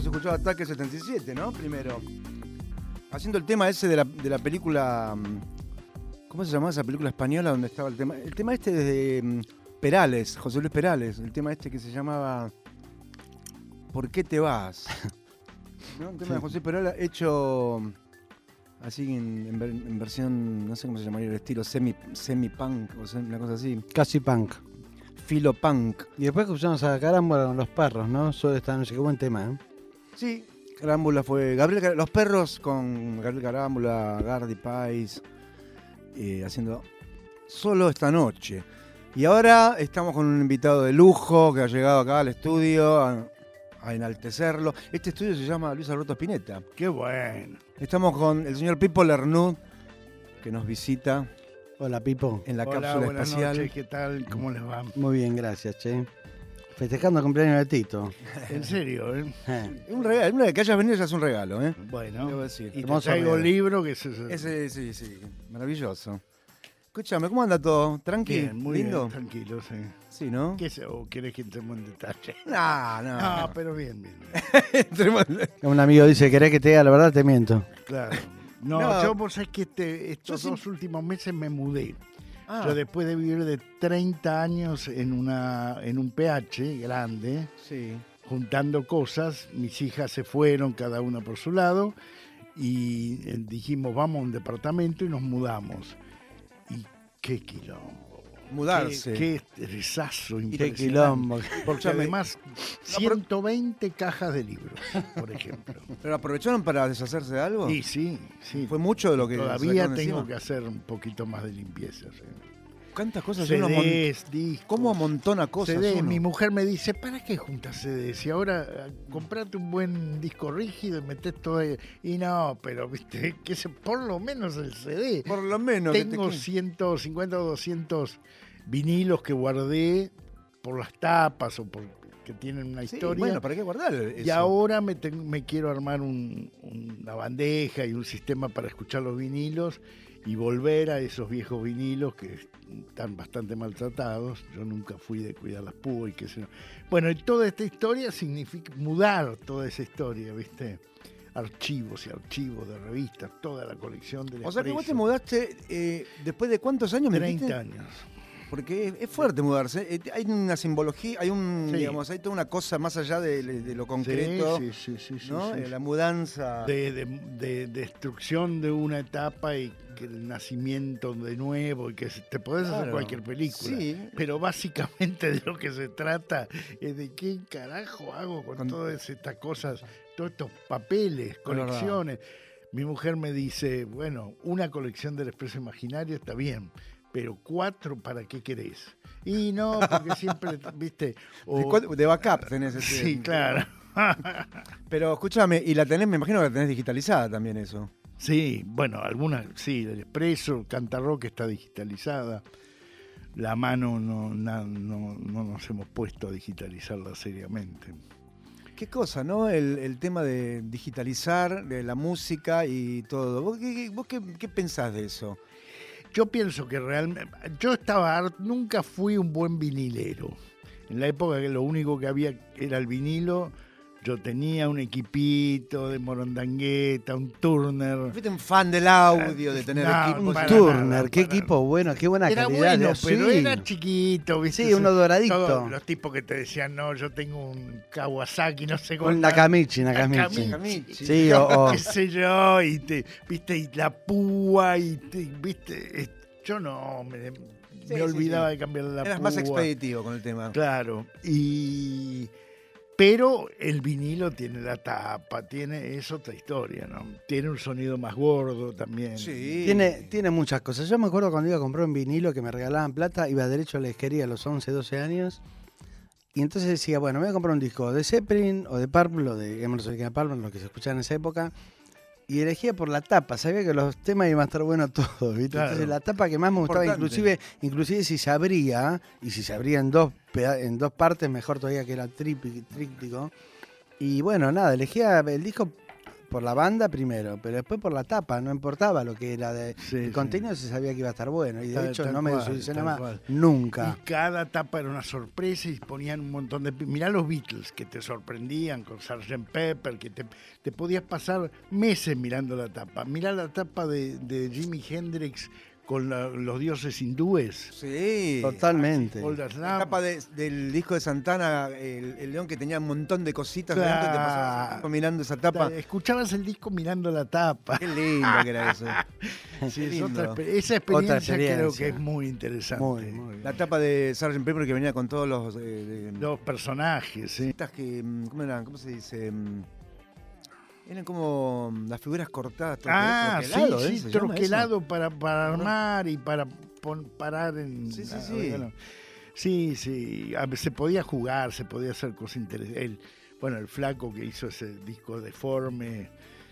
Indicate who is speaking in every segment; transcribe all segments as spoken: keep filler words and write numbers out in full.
Speaker 1: habíamos escuchado Ataque setenta y siete, ¿no? Primero. Haciendo el tema ese de la, de la película... ¿Cómo se llamaba esa película española donde estaba el tema? El tema este de Perales, José Luis Perales. El tema este que se llamaba... ¿Por qué te vas? ¿No? Un tema sí. de José Perales hecho... Así en, en, en versión, no sé cómo se llamaría el estilo, semi, semi-punk o semi, una cosa así.
Speaker 2: Casi punk.
Speaker 1: Filo punk.
Speaker 2: Y después escuchamos a Carámbula con los perros, ¿no? Solo esta noche, qué buen tema, ¿eh?
Speaker 1: Sí, Carámbula fue... Gabriel, los perros con Gabriel Carámbula, Gardy Pais, eh, haciendo Solo esta noche. Y ahora estamos con un invitado de lujo que ha llegado acá al estudio a, a enaltecerlo. Este estudio se llama Luis Alberto Spinetta.
Speaker 3: ¡Qué bueno!
Speaker 1: Estamos con el señor Pipo Lernud, que nos visita.
Speaker 2: Hola, Pipo.
Speaker 1: En la
Speaker 3: Hola,
Speaker 1: cápsula
Speaker 3: buenas
Speaker 1: espacial.
Speaker 3: Noches, ¿qué tal? ¿Cómo les va?
Speaker 2: Muy bien, gracias, che. Festejando el cumpleaños de Tito.
Speaker 3: En serio, ¿eh?
Speaker 1: Es un regalo, una vez que hayas venido ya es un regalo, ¿eh?
Speaker 3: Bueno,
Speaker 1: Debo decir.
Speaker 3: y te traigo libro que es ese.
Speaker 1: Ese, sí, sí, maravilloso. Escúchame, ¿cómo anda todo? ¿Tranqui?
Speaker 3: Bien, muy
Speaker 1: ¿Lindo?
Speaker 3: bien, tranquilo, sí.
Speaker 1: Sí, ¿no?
Speaker 3: ¿Qué sé? ¿O querés que entremos en detalle?
Speaker 1: No, no.
Speaker 3: No, pero bien, bien.
Speaker 2: Un amigo dice, ¿querés que te diga la verdad? Te miento.
Speaker 3: Claro. No,
Speaker 1: No.
Speaker 3: yo vos sabés que este, estos
Speaker 1: Yo
Speaker 3: dos
Speaker 1: sí-
Speaker 3: últimos meses me mudé.
Speaker 1: Ah,
Speaker 3: Yo después de vivir de treinta años en, una, en un P H grande,
Speaker 1: sí.
Speaker 3: juntando cosas, mis hijas se fueron cada una por su lado y eh, dijimos vamos a un departamento y nos mudamos. Y qué quilombo.
Speaker 1: Mudarse.
Speaker 3: Qué, qué estresazo
Speaker 2: Qué
Speaker 3: impresionante.
Speaker 2: quilombo.
Speaker 3: Porque además
Speaker 1: pero-
Speaker 3: ciento veinte cajas de libros, por ejemplo.
Speaker 1: ¿Pero aprovecharon para deshacerse de algo?
Speaker 3: Y sí, sí.
Speaker 1: Fue mucho de lo que
Speaker 3: Todavía
Speaker 1: sacaron
Speaker 3: tengo
Speaker 1: encima.
Speaker 3: que hacer un poquito más de limpieza. Sí.
Speaker 1: ¿Cuántas cosas?
Speaker 3: C
Speaker 1: uno mon-
Speaker 3: Ds, discos.
Speaker 1: ¿Cómo amontona cosas
Speaker 3: C Ds.
Speaker 1: uno?
Speaker 3: Mi mujer me dice, ¿para qué juntas C Ds? Y ahora eh, comprate un buen disco rígido y metés todo ahí. Y no, pero viste, que se, por lo menos el C D.
Speaker 1: Por lo menos. que
Speaker 3: Tengo
Speaker 1: te-
Speaker 3: ciento cincuenta o doscientos vinilos que guardé por las tapas o por que tienen una
Speaker 1: Sí,
Speaker 3: historia.
Speaker 1: bueno, ¿para qué guardar eso?
Speaker 3: Y ahora me, ten- me quiero armar un- una bandeja y un sistema para escuchar los vinilos y volver a esos viejos vinilos que están bastante maltratados. Yo nunca fui de cuidar las púas y qué sé yo. Bueno, y toda esta historia significa mudar toda esa historia, ¿viste? Archivos y archivos de revistas, toda la colección del
Speaker 1: O sea que vos te
Speaker 3: Expreso.
Speaker 1: mudaste eh, después de cuántos años me dijiste?
Speaker 3: treinta años.
Speaker 1: Porque es, es fuerte mudarse. Eh, hay una simbología, hay un,
Speaker 3: Sí.
Speaker 1: digamos, hay toda una cosa más allá de, de lo concreto,
Speaker 3: Sí, sí, sí, sí,
Speaker 1: ¿no?
Speaker 3: sí,
Speaker 1: Eh,
Speaker 3: sí.
Speaker 1: La mudanza.
Speaker 3: De, de- de destrucción de una etapa y que el nacimiento de nuevo y que se- te podés hacer
Speaker 1: Claro.
Speaker 3: cualquier película.
Speaker 1: Sí.
Speaker 3: Pero básicamente de lo que se trata es de qué carajo hago con,
Speaker 1: Con-
Speaker 3: todas estas cosas, todos estos papeles,
Speaker 1: Es verdad.
Speaker 3: colecciones. Mi mujer me dice, bueno, una colección del Expreso Imaginario está bien, pero cuatro, ¿para qué querés? Y no, porque siempre, viste... o-
Speaker 1: De, cuál- de backup tenés ese.
Speaker 3: sí, claro.
Speaker 1: Pero escúchame, y la tenés, me imagino que la tenés digitalizada también eso.
Speaker 3: Sí, bueno, algunas, sí, el Expreso, Cantarrock está digitalizada. La mano no, na- no, no nos hemos puesto a digitalizarla seriamente.
Speaker 1: Qué cosa, ¿no? El, el tema de digitalizar, de la música y todo. ¿Vos, qué, vos qué, qué pensás de eso?
Speaker 3: Yo pienso que realmente, yo estaba, hart- nunca fui un buen vinilero. En la época que lo único que había era el vinilo, yo tenía un equipito de morondangueta, un Turner.
Speaker 1: Fuiste un fan del audio, de tener
Speaker 3: No,
Speaker 1: equipos.
Speaker 2: Un
Speaker 3: para
Speaker 2: Turner,
Speaker 3: nada,
Speaker 2: qué
Speaker 3: para
Speaker 2: equipo bueno, qué buena
Speaker 3: Era
Speaker 2: calidad.
Speaker 3: bueno,
Speaker 2: de-
Speaker 3: pero
Speaker 2: sí.
Speaker 3: era chiquito, ¿viste?
Speaker 2: Sí, uno doradito.
Speaker 3: Todos los tipos que te decían, no, yo tengo un Kawasaki, no sé cómo.
Speaker 2: Un Nakamichi, Nakamichi.
Speaker 3: Nakamichi.
Speaker 1: Nakamichi.
Speaker 2: Sí, o, o-
Speaker 3: qué sé yo, y te, viste, y la púa, y te, viste, es- yo no, me, me
Speaker 1: sí,
Speaker 3: olvidaba
Speaker 1: sí.
Speaker 3: de cambiar la
Speaker 1: Eras
Speaker 3: púa.
Speaker 1: más expeditivo con el tema.
Speaker 3: Claro, y pero el vinilo tiene la tapa, tiene, es otra historia, ¿no? Tiene un sonido más gordo también.
Speaker 1: Sí.
Speaker 2: tiene, tiene muchas cosas. Yo me acuerdo cuando iba a comprar un vinilo que me regalaban plata, iba derecho a la disquería a los once, doce años. Y entonces decía, bueno, me voy a comprar un disco de Zeppelin o de Purple o de Emerson Lake and Palmer, lo que se escuchaba en esa época. Y elegía por la tapa, sabía que los temas iban a estar buenos todos, ¿viste?
Speaker 3: Claro.
Speaker 2: Entonces la tapa que más me gustaba,
Speaker 1: Importante.
Speaker 2: inclusive, inclusive si se abría, y si se abría en dos, peda- en dos partes, mejor todavía que era tríptico. Y bueno, nada, elegía el disco por la banda primero, pero después por la tapa, no importaba lo que era. De,
Speaker 3: Sí,
Speaker 2: el
Speaker 3: sí.
Speaker 2: contenido se sabía que iba a estar bueno, y de
Speaker 3: Tal-
Speaker 2: hecho
Speaker 3: tal
Speaker 2: no me
Speaker 3: cual,
Speaker 2: desilusioné
Speaker 3: tal
Speaker 2: más,
Speaker 3: cual.
Speaker 2: nunca.
Speaker 3: Y cada tapa era una sorpresa y ponían un montón de... Mirá los Beatles, que te sorprendían con sergeant Pepper, que te, te podías pasar meses mirando la tapa. Mirá la tapa de, de Jimi Hendrix con la- los dioses hindúes.
Speaker 1: Sí.
Speaker 2: Totalmente.
Speaker 3: All That's
Speaker 1: La
Speaker 3: Love.
Speaker 1: tapa de- del disco de Santana, el, el león que tenía un montón de cositas adentro, y te pasabas el
Speaker 3: Claro.
Speaker 1: tiempo mirando esa tapa.
Speaker 3: Escuchabas el disco mirando la tapa.
Speaker 1: Qué lindo que era eso.
Speaker 3: Sí,
Speaker 1: Qué
Speaker 3: es
Speaker 1: lindo.
Speaker 3: otra exper- esa experiencia,
Speaker 2: experiencia.
Speaker 3: creo que es muy interesante.
Speaker 2: Muy, muy bien.
Speaker 1: La tapa de sergeant Pepper que venía con todos los... eh, de-
Speaker 3: Los personajes, sí.
Speaker 1: Estas que, mm, ¿cómo eran? ¿Cómo se dice? Mm, Eran como mm, las figuras cortadas. troque-
Speaker 3: Ah,
Speaker 1: troquelado,
Speaker 3: sí,
Speaker 1: ¿eh?
Speaker 3: sí,
Speaker 1: ¿Se llama
Speaker 3: troquelado para, para armar y para pon- parar en...
Speaker 1: Sí, sí,
Speaker 3: ah,
Speaker 1: sí.
Speaker 3: bueno. Sí, sí, a ver, se podía jugar, se podía hacer cosas interesantes. El, bueno, el flaco que hizo ese disco deforme,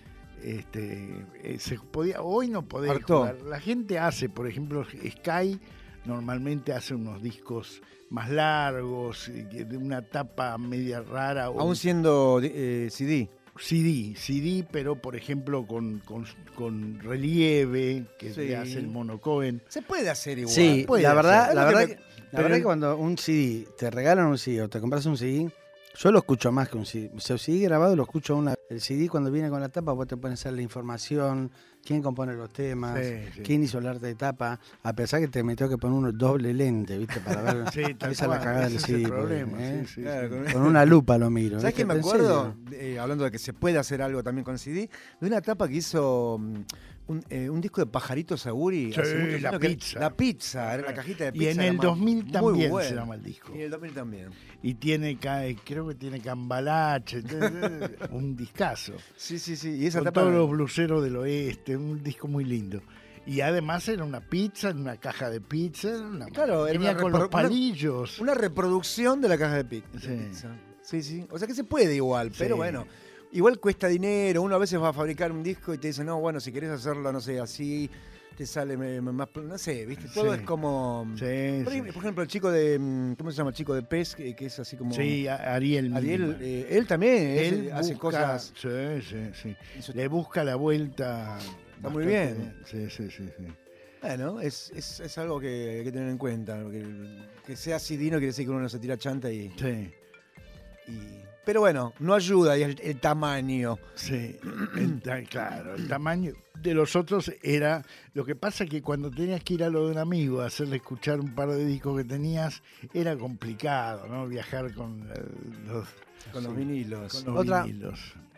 Speaker 3: este, eh, se podía, hoy no podés
Speaker 1: Hartó.
Speaker 3: jugar. La gente hace, por ejemplo, Sky normalmente hace unos discos más largos, eh, que de una tapa media rara. o-
Speaker 1: Aún siendo eh, C D.
Speaker 3: C D, C D, pero por ejemplo con, con, con relieve, que
Speaker 1: Sí.
Speaker 3: hace el Mono Cohen.
Speaker 1: Se puede hacer igual.
Speaker 2: Sí,
Speaker 3: puede
Speaker 2: la verdad,
Speaker 3: hacer.
Speaker 2: la
Speaker 3: Es lo
Speaker 2: verdad,
Speaker 3: que
Speaker 2: que,
Speaker 3: me-
Speaker 2: la
Speaker 3: pero
Speaker 2: verdad
Speaker 3: el-
Speaker 2: que cuando un C D, te regalan un C D o te compras un C D, yo lo escucho más que un C D. O sea, el C D grabado lo escucho una. El C D cuando viene con la tapa, vos te pones a hacer la información, quién compone los temas,
Speaker 3: Sí, sí.
Speaker 2: quién hizo el arte de tapa, a pesar que te me tengo que poner un doble lente, ¿viste? Para ver.
Speaker 3: Sí, tal
Speaker 2: esa es la
Speaker 3: cual,
Speaker 2: cagada
Speaker 3: ese
Speaker 2: del
Speaker 3: es
Speaker 2: C D.
Speaker 3: el
Speaker 2: porque,
Speaker 3: problema,
Speaker 2: ¿eh?
Speaker 3: sí, sí,
Speaker 1: Claro,
Speaker 3: sí.
Speaker 1: con-
Speaker 2: Con una lupa lo miro.
Speaker 1: ¿Sabes qué
Speaker 2: ¿viste?
Speaker 1: me
Speaker 2: ¿En
Speaker 1: acuerdo?
Speaker 2: serio?
Speaker 1: Eh, hablando de que se puede hacer algo también con C D, de una tapa que hizo mm, un, eh, un disco de Pajarito Saguri.
Speaker 3: Sí,
Speaker 1: hace muchos
Speaker 3: la
Speaker 1: años que-
Speaker 3: pizza.
Speaker 1: La pizza, era la cajita de
Speaker 3: Y
Speaker 1: pizza.
Speaker 3: en
Speaker 1: era
Speaker 3: el
Speaker 1: ma-
Speaker 3: dos mil
Speaker 1: muy
Speaker 3: también
Speaker 1: buena.
Speaker 3: se llama el disco.
Speaker 1: Y en el dos mil también.
Speaker 3: Y tiene, ca- creo que tiene Cambalache, un discazo.
Speaker 1: Sí, sí, sí. Y esa
Speaker 3: Con
Speaker 1: tapa.
Speaker 3: todos los bluseros del oeste, un disco muy lindo. Y además era una pizza, una caja de pizza. era una-
Speaker 1: Claro, era
Speaker 3: venía
Speaker 1: una
Speaker 3: con los
Speaker 1: repro- una-
Speaker 3: palillos.
Speaker 1: Una reproducción de la caja de, pi- de
Speaker 3: Sí.
Speaker 1: pizza. Sí, sí. O sea que se puede igual, pero
Speaker 3: Sí.
Speaker 1: bueno. Igual cuesta dinero. Uno a veces va a fabricar un disco y te dice, no, bueno, si querés hacerlo, no sé, así, te sale me- me- más. No sé, ¿viste? Todo
Speaker 3: Sí.
Speaker 1: es como.
Speaker 3: Sí,
Speaker 1: Por,
Speaker 3: sí.
Speaker 1: ejemplo, por ejemplo, el chico de. mm, ¿Cómo se llama? El chico de Pez, que, que es así como.
Speaker 3: Sí, a- Ariel.
Speaker 1: Ariel,
Speaker 3: Milman.
Speaker 1: eh, él también es-
Speaker 3: Él
Speaker 1: hace
Speaker 3: busca-
Speaker 1: cosas.
Speaker 3: Sí, sí, sí.
Speaker 1: Eso-
Speaker 3: Le busca la vuelta.
Speaker 1: Está muy
Speaker 3: bastante
Speaker 1: bien.
Speaker 3: Sí, sí, sí, sí.
Speaker 1: Bueno, es, es, es algo que hay que tener en cuenta. Que, que sea C D no quiere decir que uno no se tira chanta y.
Speaker 3: Sí,
Speaker 1: y- pero bueno, no ayuda y el, el tamaño.
Speaker 3: sí. El ta- claro, el tamaño de los otros era... Lo que pasa que cuando tenías que ir a lo de un amigo a hacerle escuchar un par de discos que tenías, era complicado, ¿no? Viajar con eh, los,
Speaker 1: Con los vinilos.
Speaker 3: con los
Speaker 2: Otra-
Speaker 3: vinilos.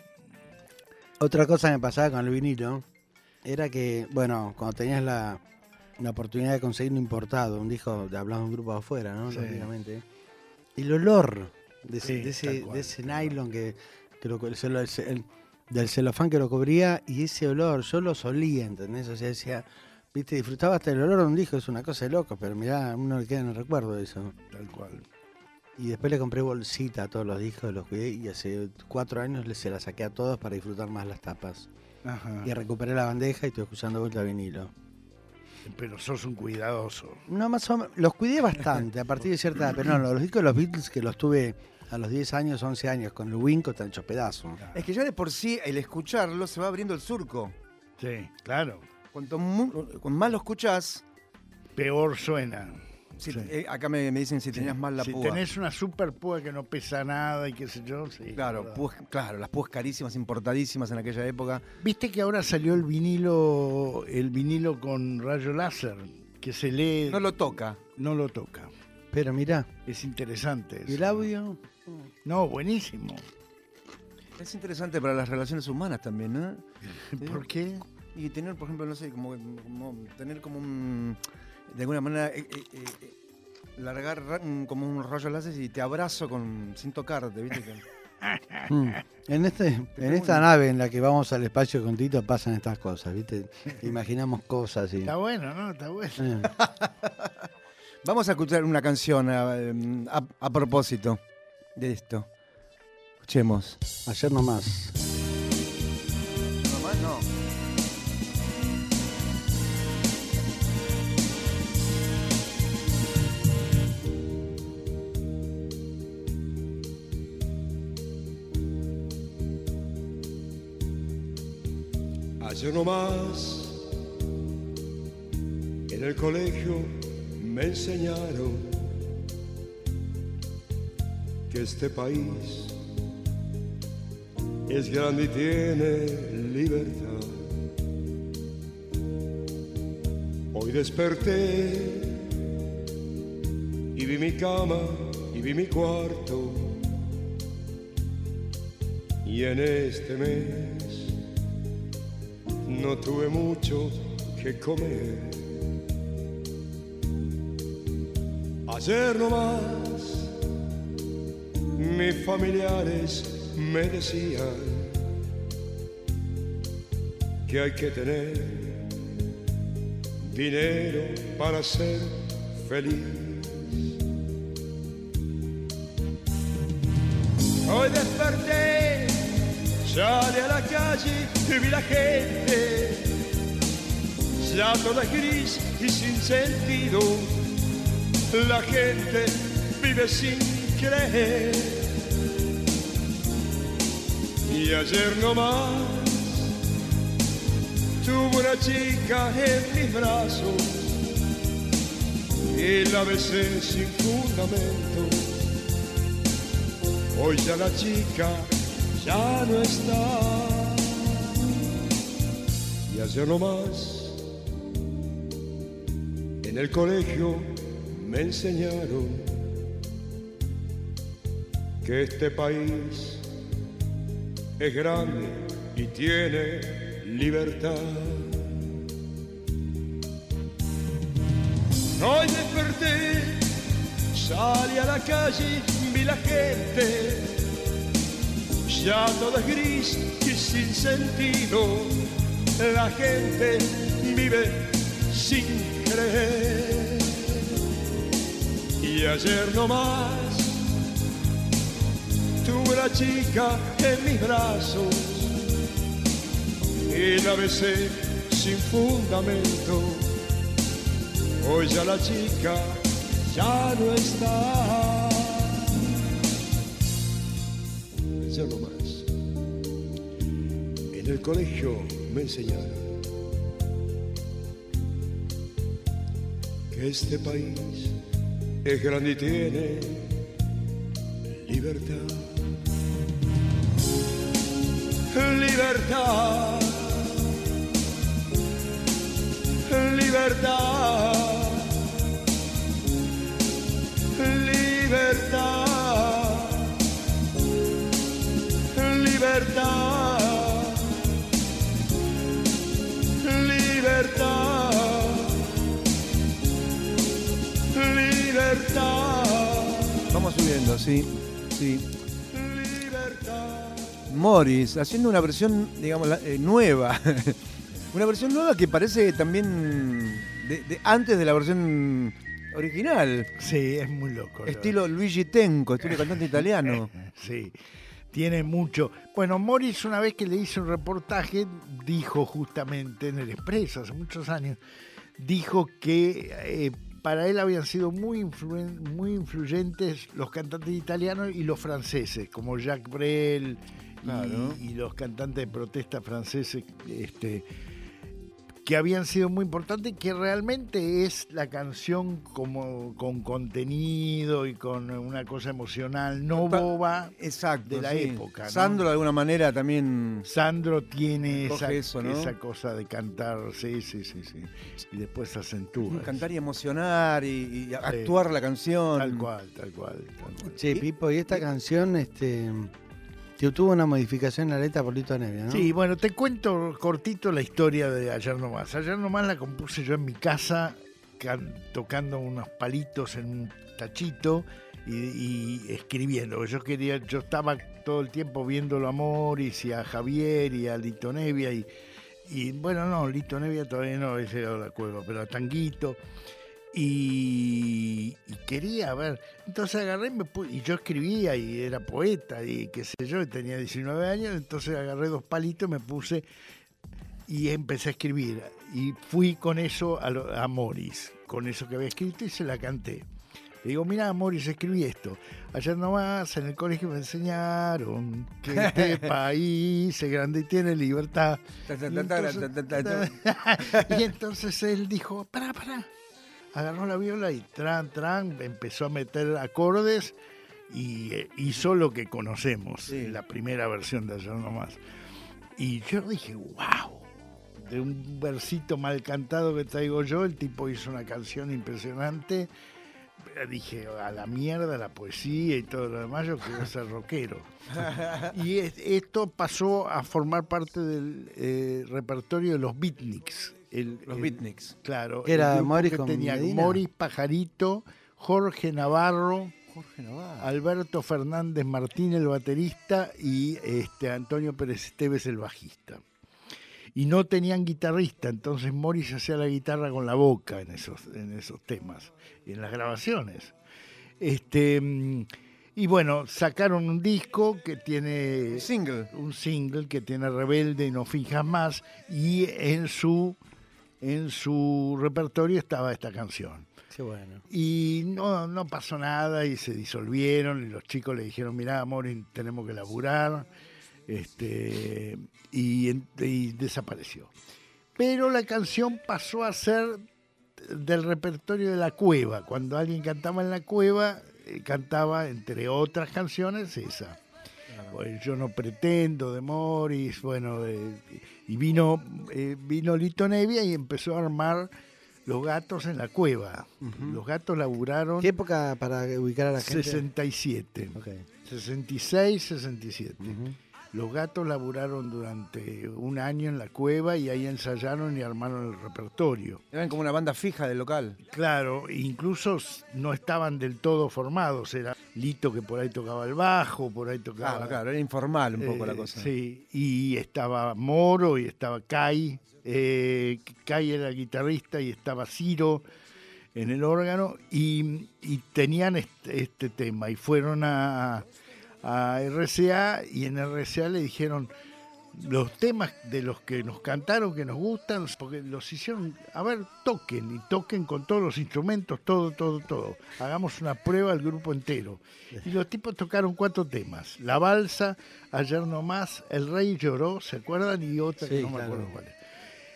Speaker 2: Otra cosa que me pasaba con el vinilo era que, bueno, cuando tenías la, la oportunidad de conseguir un importado, un disco, hablamos de un grupo de afuera, ¿no?
Speaker 3: Sí.
Speaker 2: Lógicamente. El olor de ese,
Speaker 3: Sí,
Speaker 2: de
Speaker 3: tal
Speaker 2: ese,
Speaker 3: cual,
Speaker 2: de ese
Speaker 3: tal cual.
Speaker 2: nylon que, que lo, el celo- el ce- el- del celofán que lo cubría y ese olor, yo lo solía, ¿entendés? O sea, decía, viste, disfrutaba hasta el olor de un disco, es una cosa de loco, pero mirá, a uno le queda en el recuerdo de eso.
Speaker 3: Tal cual.
Speaker 2: Y después le compré bolsita a todos los discos, los cuidé y hace cuatro años le- se las saqué a todos para disfrutar más las tapas.
Speaker 3: Ajá.
Speaker 2: Y recuperé la bandeja y estoy escuchando de vuelta vinilo.
Speaker 3: Pero sos un cuidadoso.
Speaker 2: No, más o menos, los cuidé bastante a partir de cierta edad, pero no, los discos de los Beatles que los tuve a los diez años, once años, con el Winco están hechos pedazos.
Speaker 1: Es que ya de por sí el escucharlo se va abriendo el surco.
Speaker 3: Sí, claro.
Speaker 1: Cuanto mu- cuanto más lo escuchás,
Speaker 3: Peor suena.
Speaker 1: si-
Speaker 3: Sí.
Speaker 1: eh, acá me, me dicen si tenías mal la
Speaker 3: si
Speaker 1: púa.
Speaker 3: tenés una super púa que no pesa nada y qué sé yo, sí.
Speaker 1: Claro,
Speaker 3: verdad.
Speaker 1: púas- claro, las púas carísimas, importadísimas en aquella época.
Speaker 3: Viste que ahora salió el vinilo, el vinilo con rayo láser, que se lee,
Speaker 1: No lo toca.
Speaker 3: no lo toca.
Speaker 2: Pero mirá,
Speaker 3: Es interesante
Speaker 2: ¿y
Speaker 3: eso.
Speaker 2: el audio?
Speaker 3: No, buenísimo.
Speaker 1: Es interesante para las relaciones humanas también, ¿no? Sí.
Speaker 3: ¿Por qué?
Speaker 1: Y tener, por ejemplo, no sé, como, como tener como un, de alguna manera, eh, eh, eh, largar ra- un- como un rollo láser y te abrazo con sin tocarte, ¿viste? Que-
Speaker 2: Mm. En, este, en esta nave en la que vamos al espacio con Tito pasan estas cosas, ¿viste? Imaginamos cosas y...
Speaker 3: Está bueno, ¿no? Está bueno.
Speaker 2: Eh,
Speaker 1: Vamos a escuchar una canción a, a- a propósito de esto. Escuchemos.
Speaker 2: ayer nomás.
Speaker 1: No más no.
Speaker 4: Ayer nomás en el colegio me enseñaron que este país es grande y tiene libertad. Hoy desperté y vi mi cama y vi mi cuarto, y en este mes no tuve mucho que comer. Ayer nomás mis familiares me decían que hay que tener dinero para ser feliz. Hoy desperté, salí a la calle y vi la gente, ya toda es gris y sin sentido. La gente vive sin creer. Y ayer nomás tuve una chica en mis brazos y la besé sin fundamento. Hoy ya la chica ya no está. Y ayer nomás en el colegio me enseñaron que este país es grande y tiene libertad. Hoy desperté, salí a la calle, vi la gente, ya todo es gris y sin sentido. La gente vive sin creer. Y ayer nomás tuve una chica en mis brazos y la besé sin fundamento. Hoy ya la chica ya no está. Ayer nomás en el colegio me enseñaron que este país es grande y tiene libertad. Libertad, libertad, libertad, libertad, libertad, libertad.
Speaker 1: Vamos subiendo, sí, sí. Morris, haciendo una versión, digamos, eh, nueva. Una versión nueva que parece también de, de, antes de la versión original.
Speaker 3: Sí, es muy loco.
Speaker 1: Estilo Luigi Tenco, estilo cantante italiano.
Speaker 3: Sí, tiene mucho. Bueno, Morris, una vez que le hice un reportaje, dijo justamente en el Expreso, hace muchos años, dijo que eh, para él habían sido muy, influen- muy influyentes los cantantes italianos y los franceses, como Jacques Brel.
Speaker 1: Claro.
Speaker 3: Y, y los cantantes de protesta franceses, este, que habían sido muy importantes, que realmente es la canción como con contenido y con una cosa emocional, no boba.
Speaker 1: Exacto,
Speaker 3: de la
Speaker 1: sí.
Speaker 3: época, ¿no?
Speaker 1: Sandro de alguna manera también.
Speaker 3: Sandro tiene esa,
Speaker 1: eso, ¿no?
Speaker 3: esa cosa de cantar, sí, sí, sí, sí. Y después se acentúa.
Speaker 1: Cantar y emocionar y, y actuar la canción.
Speaker 3: Tal cual, tal cual, tal cual.
Speaker 2: Che, Pipo, y esta canción, este, que tuvo una modificación en la letra por Lito Nevia, ¿no?
Speaker 3: Sí, bueno, te cuento cortito la historia de Ayer Nomás. Ayer Nomás la compuse yo en mi casa, can, tocando unos palitos en un tachito y, y escribiendo. Yo quería, yo estaba todo el tiempo viéndolo a Morris y a Javier y a Lito Nevia y, y bueno, no, Lito Nevia todavía no, ese era la cueva, pero a Tanguito. Y, y quería ver, entonces agarré y, me pu- y yo escribía y era poeta y qué sé yo, y tenía diecinueve años, entonces agarré dos palitos, me puse y empecé a escribir y fui con eso a, lo, a Morris, con eso que había escrito y se la canté. Le digo, mirá, Morris, escribí esto. Ayer nomás en el colegio me enseñaron que este país es grande y tiene libertad. Y entonces, y entonces él dijo, pará, pará. Agarró la viola y tran, tran, empezó a meter acordes y eh, hizo lo que conocemos,
Speaker 1: Sí.
Speaker 3: la primera versión de Ayer nomás. Y yo dije, wow, de un versito mal cantado que traigo yo, el tipo hizo una canción impresionante. Dije, a la mierda la poesía y todo lo demás, yo quiero ser rockero. Y es, esto pasó a formar parte del eh, repertorio de los beatniks. El,
Speaker 1: Los
Speaker 3: el-
Speaker 1: beatniks.
Speaker 3: Claro.
Speaker 2: ¿Era
Speaker 3: el grupo
Speaker 2: Morris
Speaker 3: que
Speaker 2: con
Speaker 3: tenía
Speaker 2: Medina?
Speaker 3: Morris Pajarito, Jorge Navarro,
Speaker 1: Jorge Navarro.
Speaker 3: Alberto Fernández Martín, el baterista, y este, Antonio Pérez Esteves, el bajista. Y no tenían guitarrista, entonces Morris hacía la guitarra con la boca en esos, en esos temas, en las grabaciones. Este, mm, y bueno, sacaron un disco que tiene
Speaker 1: Single.
Speaker 3: un single que tiene Rebelde y No Finjas Más, y en su, en su repertorio estaba esta canción.
Speaker 2: Qué bueno.
Speaker 3: Y no, no pasó nada y se disolvieron y los chicos le dijeron, mirá, amor, tenemos que laburar, este, y, y desapareció. Pero la canción pasó a ser del repertorio de La Cueva. Cuando alguien cantaba en La Cueva, eh, cantaba, entre otras canciones, esa. Pues Yo no pretendo, de Morris, bueno, eh, y vino, eh, vino Lito Nevia y empezó a armar Los Gatos en la Cueva.
Speaker 2: Ujú.
Speaker 3: Los Gatos laburaron
Speaker 2: ¿Qué época para ubicar a la gente?
Speaker 3: sesenta y siete,
Speaker 2: Ok.
Speaker 3: sesenta y seis, sesenta y siete.
Speaker 2: Ujú.
Speaker 3: Los Gatos laburaron durante un año en la Cueva y ahí ensayaron y armaron el repertorio.
Speaker 1: Eran como una banda fija del local.
Speaker 3: Claro, incluso no estaban del todo formados. Era Lito que por ahí tocaba el bajo, por ahí tocaba...
Speaker 1: Claro, claro, era informal un poco
Speaker 3: Eh,
Speaker 1: la cosa.
Speaker 3: Sí, y estaba Moro y estaba Kai. Eh, Kai era el guitarrista y estaba Ciro en el órgano y, y tenían este, este tema y fueron a, a R C A y en R C A le dijeron los temas de los que nos cantaron que nos gustan, porque los hicieron, a ver, toquen y toquen con todos los instrumentos, todo, todo, todo. Hagamos una prueba al grupo entero. Y los tipos tocaron cuatro temas. La balsa, Ayer nomás, El Rey lloró, ¿se acuerdan? Y otra que
Speaker 2: Sí,
Speaker 3: no me
Speaker 2: claro.
Speaker 3: acuerdo cuál es.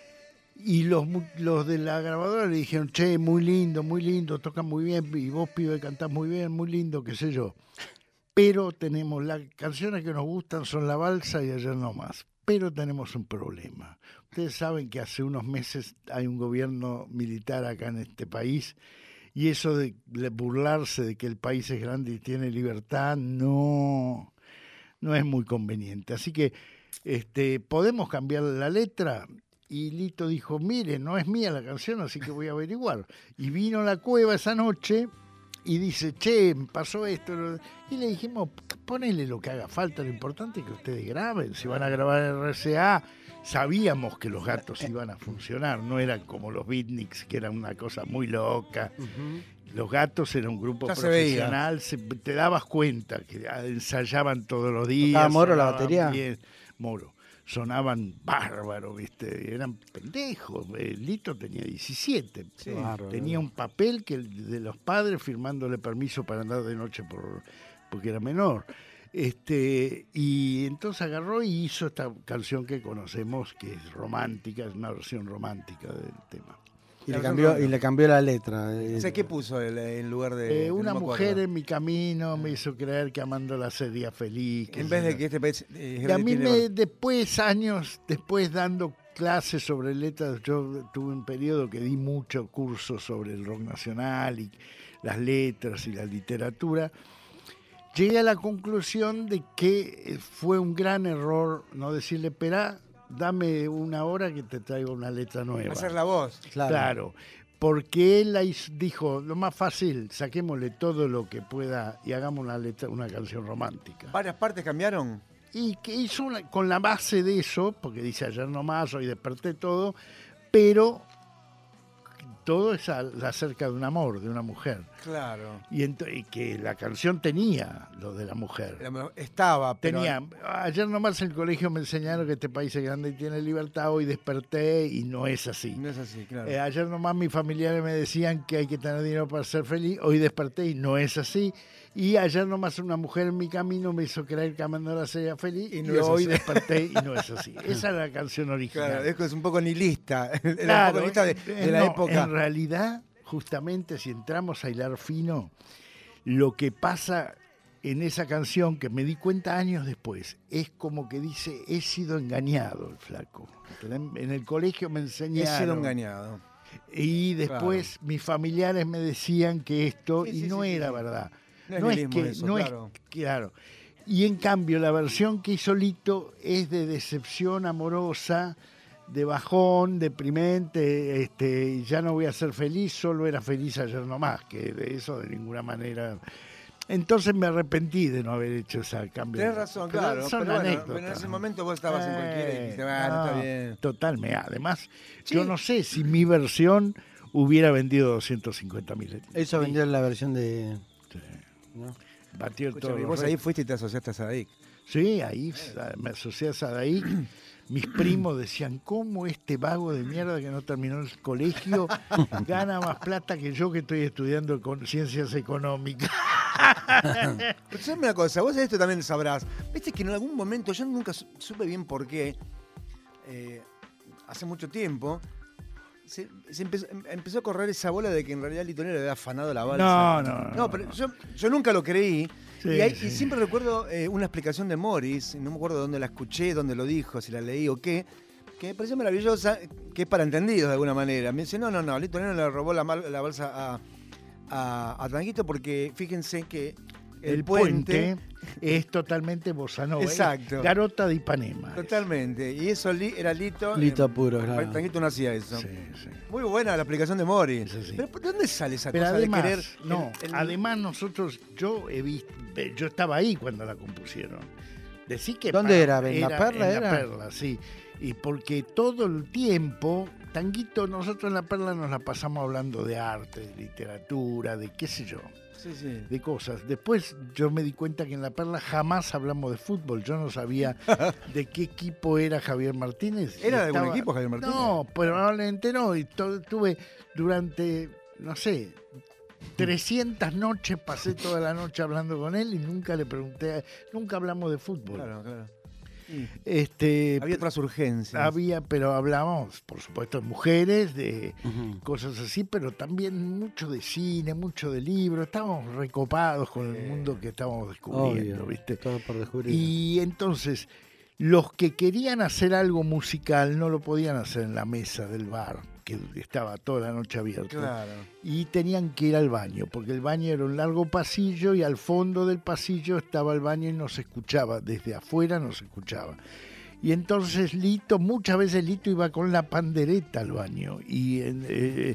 Speaker 3: Y los, mu- los de la grabadora le dijeron, che, muy lindo, muy lindo, tocan muy bien, y vos, pibe, cantás muy bien, muy lindo, qué sé yo. Pero tenemos, las canciones que nos gustan son La Balsa y Ayer no más. Pero tenemos un problema. Ustedes saben que hace unos meses hay un gobierno militar acá en este país y eso de de burlarse de que el país es grande y tiene libertad no, no es muy conveniente. Así que este, podemos cambiar la letra. Y Lito dijo, mire, no es mía la canción, así que voy a averiguar. Y vino a la Cueva esa noche y dice, che, pasó esto. Y le dijimos, ponele lo que haga falta, lo importante es que ustedes graben. Si van a grabar en R C A, sabíamos que Los Gatos iban a funcionar, no eran como los beatniks, que era una cosa muy loca.
Speaker 2: Ujú.
Speaker 3: Los Gatos era un grupo
Speaker 1: Ya se veía.
Speaker 3: profesional, se- te dabas cuenta que ensayaban todos los días.
Speaker 2: ¿Tocaba Moro la
Speaker 3: sonaban
Speaker 2: batería?
Speaker 3: bien. Moro. Sonaban bárbaros, ¿viste? Eran pendejos. El Lito tenía diecisiete.
Speaker 2: Sí. Bárbaro.
Speaker 3: Tenía un papel que el de los padres firmándole permiso para andar de noche por, porque era menor. Este, y entonces agarró y hizo esta canción que conocemos, que es romántica, es una versión romántica del tema.
Speaker 2: Y, le
Speaker 1: Claro,
Speaker 2: cambió,
Speaker 1: claro.
Speaker 2: y le cambió la letra.
Speaker 1: O sea, ¿qué puso él en lugar de...?
Speaker 3: Eh, una
Speaker 1: no me
Speaker 3: mujer
Speaker 1: acuerdo.
Speaker 3: en mi camino me hizo creer que amándola sería feliz.
Speaker 1: En vez de que este país... eh,
Speaker 3: Y a mí
Speaker 1: tiene-
Speaker 3: me, después, años después dando clases sobre letras, yo tuve un periodo que di mucho curso sobre el rock nacional y las letras y la literatura, llegué a la conclusión de que fue un gran error no decirle, espera, dame una hora que te traigo una letra nueva.
Speaker 1: Hacer la voz.
Speaker 2: Claro.
Speaker 3: Claro, porque él la hizo- dijo, lo más fácil, saquémosle todo lo que pueda y hagamos una letra, una canción romántica.
Speaker 1: ¿Varias partes cambiaron?
Speaker 3: Y que hizo una- con la base de eso, porque dice ayer nomás, hoy desperté todo, pero todo es al- acerca de un amor, de una mujer.
Speaker 1: Claro.
Speaker 3: Y, ento- y que la canción tenía lo de la mujer.
Speaker 1: Era- Estaba, pero...
Speaker 3: Tenía, ayer nomás en el colegio me enseñaron que este país es grande y tiene libertad, hoy desperté y no es así.
Speaker 1: No es así, claro.
Speaker 3: Eh, ayer nomás mis familiares me decían que hay que tener dinero para ser feliz, hoy desperté y no es así. Y ayer nomás una mujer en mi camino me hizo creer que Amanda sería feliz y,
Speaker 1: Y no
Speaker 3: y
Speaker 1: es
Speaker 3: hoy
Speaker 1: así.
Speaker 3: desperté y no es así. Esa es la canción original.
Speaker 1: Claro, es que es un poco nihilista. Era
Speaker 3: Claro,
Speaker 1: un poco nihilista de,
Speaker 3: eh,
Speaker 1: de la
Speaker 3: no,
Speaker 1: época.
Speaker 3: En realidad, justamente si entramos a hilar fino, lo que pasa en esa canción, que me di cuenta años después, es como que dice, he sido engañado el flaco. En el colegio me
Speaker 1: He
Speaker 3: enseñaron.
Speaker 1: sido engañado.
Speaker 3: Y después mis familiares me decían que esto,
Speaker 1: Sí,
Speaker 3: y
Speaker 1: sí,
Speaker 3: no
Speaker 1: sí,
Speaker 3: era
Speaker 1: sí.
Speaker 3: verdad.
Speaker 1: No es
Speaker 3: No es
Speaker 1: nihilismo
Speaker 3: que,
Speaker 1: eso,
Speaker 3: no
Speaker 1: claro.
Speaker 3: es, claro. Y en cambio la versión que hizo Lito es de decepción amorosa, de bajón, deprimente, este, ya no voy a ser feliz, solo era feliz ayer nomás, que de eso de ninguna manera. Entonces me arrepentí de no haber hecho ese cambio.
Speaker 1: Tenés razón,
Speaker 3: Pero
Speaker 1: claro.
Speaker 3: son
Speaker 1: Pero, bueno,
Speaker 3: anécdotas,
Speaker 1: pero en ese
Speaker 3: ¿no?
Speaker 1: momento vos estabas en cualquiera y dijiste, bueno,
Speaker 3: no,
Speaker 1: está bien.
Speaker 3: Totalmente. Además,
Speaker 1: Sí.
Speaker 3: yo no sé si mi versión hubiera vendido doscientos cincuenta mil.
Speaker 2: Eso vendió la versión de...
Speaker 3: Sí.
Speaker 2: ¿no?
Speaker 3: Batió
Speaker 1: Escúchame,
Speaker 3: todo.
Speaker 1: vos ahí fuiste y te asociaste a Sadik.
Speaker 3: Sí, ahí me asocié a Sadaí. Mis primos decían, ¿cómo este vago de mierda que no terminó el colegio gana más plata que yo que estoy estudiando con ciencias económicas?
Speaker 1: Escuchame una cosa, vos esto también sabrás. Viste que en algún momento, yo nunca su- supe bien por qué, eh, hace mucho tiempo, se, se empezó, em- empezó a correr esa bola de que en realidad Lito Nevia le había afanado la balsa.
Speaker 3: No, no, no.
Speaker 1: No, pero yo, yo nunca lo creí.
Speaker 3: Sí,
Speaker 1: y, hay-
Speaker 3: sí.
Speaker 1: y siempre recuerdo eh, una explicación de Morris, no me acuerdo dónde la escuché, dónde lo dijo, si la leí o qué, que me pareció maravillosa, que es para entendidos de alguna manera. Me dice, no, no, no, Lito Nevia le robó la, mal- la balsa a, a, a Tanguito porque fíjense que el,
Speaker 3: El
Speaker 1: puente...
Speaker 3: puente es totalmente bossa nova.
Speaker 1: Exacto.
Speaker 3: Es Garota de Ipanema.
Speaker 1: Totalmente. Y eso li- era Lito.
Speaker 2: Lito
Speaker 1: eh,
Speaker 2: puro, claro.
Speaker 1: Tanguito no hacía eso.
Speaker 3: Sí, sí.
Speaker 1: Muy buena la explicación de Morris.
Speaker 3: Eso sí.
Speaker 1: Pero ¿de dónde sale esa
Speaker 3: Pero
Speaker 1: cosa
Speaker 3: además,
Speaker 1: de querer?
Speaker 3: no,
Speaker 1: el- el-
Speaker 3: además nosotros, yo he visto, yo estaba ahí cuando la compusieron. Decí que
Speaker 2: ¿Dónde
Speaker 3: para-
Speaker 2: era? ¿En La Perla
Speaker 3: En
Speaker 2: era?
Speaker 3: La Perla, sí. Y porque todo el tiempo, Tanguito, nosotros en La Perla nos la pasamos hablando de arte, de literatura, de qué sé yo,
Speaker 1: Sí, sí.
Speaker 3: de cosas. Después yo me di cuenta que en La Perla jamás hablamos de fútbol. Yo no sabía de qué equipo era Javier Martínez.
Speaker 1: ¿Era
Speaker 3: Y
Speaker 1: de algún
Speaker 3: estaba-
Speaker 1: equipo Javier Martínez?
Speaker 3: No, probablemente no. Y to- tuve durante, no sé, trescientas noches, pasé toda la noche hablando con él y nunca le pregunté, nunca hablamos de fútbol.
Speaker 1: Claro, claro. Sí.
Speaker 3: Este,
Speaker 1: Había otras urgencias.
Speaker 3: había, pero hablamos, por supuesto, de mujeres, de
Speaker 2: Ujú.
Speaker 3: cosas así, pero también mucho de cine, mucho de libros. Estábamos recopados con el mundo que estábamos descubriendo,
Speaker 2: Obvio,
Speaker 3: ¿viste?
Speaker 2: todo por descubrir.
Speaker 3: Y entonces, los que querían hacer algo musical no lo podían hacer en la mesa del bar, que estaba toda la noche abierto.
Speaker 1: Claro.
Speaker 3: Y tenían que ir al baño, porque el baño era un largo pasillo y al fondo del pasillo estaba el baño y no se escuchaba, desde afuera no se escuchaba. Y entonces Lito, muchas veces Lito iba con la pandereta al baño y eh,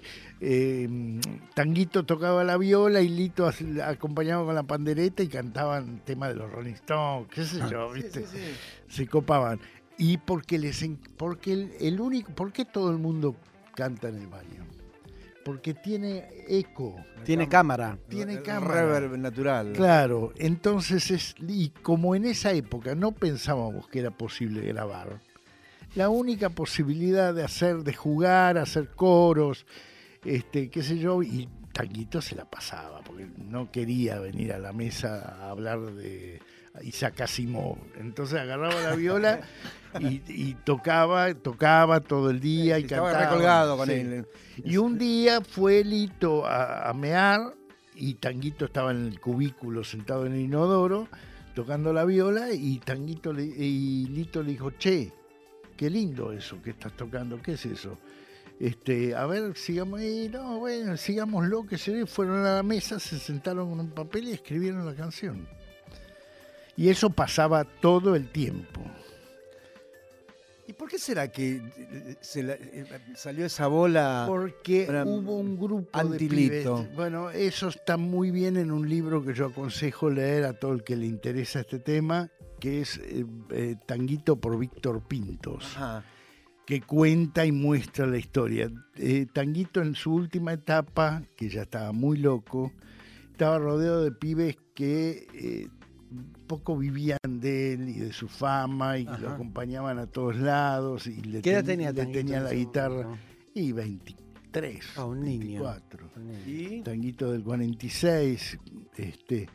Speaker 3: eh, Tanguito tocaba la viola y Lito as- acompañaba con la pandereta y cantaban temas de los Rolling Stones, qué sé yo, ¿viste?
Speaker 1: Sí, sí, sí.
Speaker 3: Se copaban. Y porque les en- porque el, el único, ¿por qué todo el mundo canta en el baño? Porque tiene eco.
Speaker 2: Tiene cámara.
Speaker 3: Tiene
Speaker 1: El
Speaker 3: cámara.
Speaker 1: reverb natural.
Speaker 3: Claro, entonces es, y como en esa época no pensábamos que era posible grabar, la única posibilidad de hacer, de jugar, hacer coros, este, qué sé yo, y Tanguito se la pasaba, porque no quería venir a la mesa a hablar de Isaac Asimov. Entonces agarraba la viola y, y tocaba, tocaba todo el día y
Speaker 1: Estaba
Speaker 3: cantaba.
Speaker 1: recolgado con
Speaker 3: Sí.
Speaker 1: él.
Speaker 3: Y un día fue Lito a, a mear y Tanguito estaba en el cubículo sentado en el inodoro tocando la viola y Tanguito le, y Lito le dijo, che, qué lindo eso que estás tocando, ¿qué es eso? Este, a ver, sigamos ahí, no, bueno, sigámoslo, que se fueron a la mesa, se sentaron con un papel y escribieron la canción. Y eso pasaba todo el tiempo.
Speaker 1: ¿Y por qué será que eh, se la- eh, salió esa bola?
Speaker 3: Porque
Speaker 1: Para-
Speaker 3: hubo un grupo
Speaker 1: Antilito.
Speaker 3: de pibes. Bueno, eso está muy bien en un libro que yo aconsejo leer a todo el que le interesa este tema, que es eh, eh, Tanguito por Víctor Pintos.
Speaker 1: Ajá.
Speaker 3: que cuenta y muestra la historia. Eh, Tanguito en su última etapa, que ya estaba muy loco, estaba rodeado de pibes que eh, poco vivían de él y de su fama y que lo acompañaban a todos lados. Y le
Speaker 2: ¿Qué edad
Speaker 3: ten,
Speaker 2: tenía
Speaker 3: le
Speaker 2: Tanguito
Speaker 3: tenía
Speaker 2: en
Speaker 3: la
Speaker 2: ese
Speaker 3: guitarra?
Speaker 2: momento?
Speaker 3: Y veintitrés,
Speaker 2: Ah, un niño.
Speaker 3: veinticuatro.
Speaker 2: Un niño.
Speaker 1: ¿Y?
Speaker 3: Tanguito del cuarenta y seis. Este,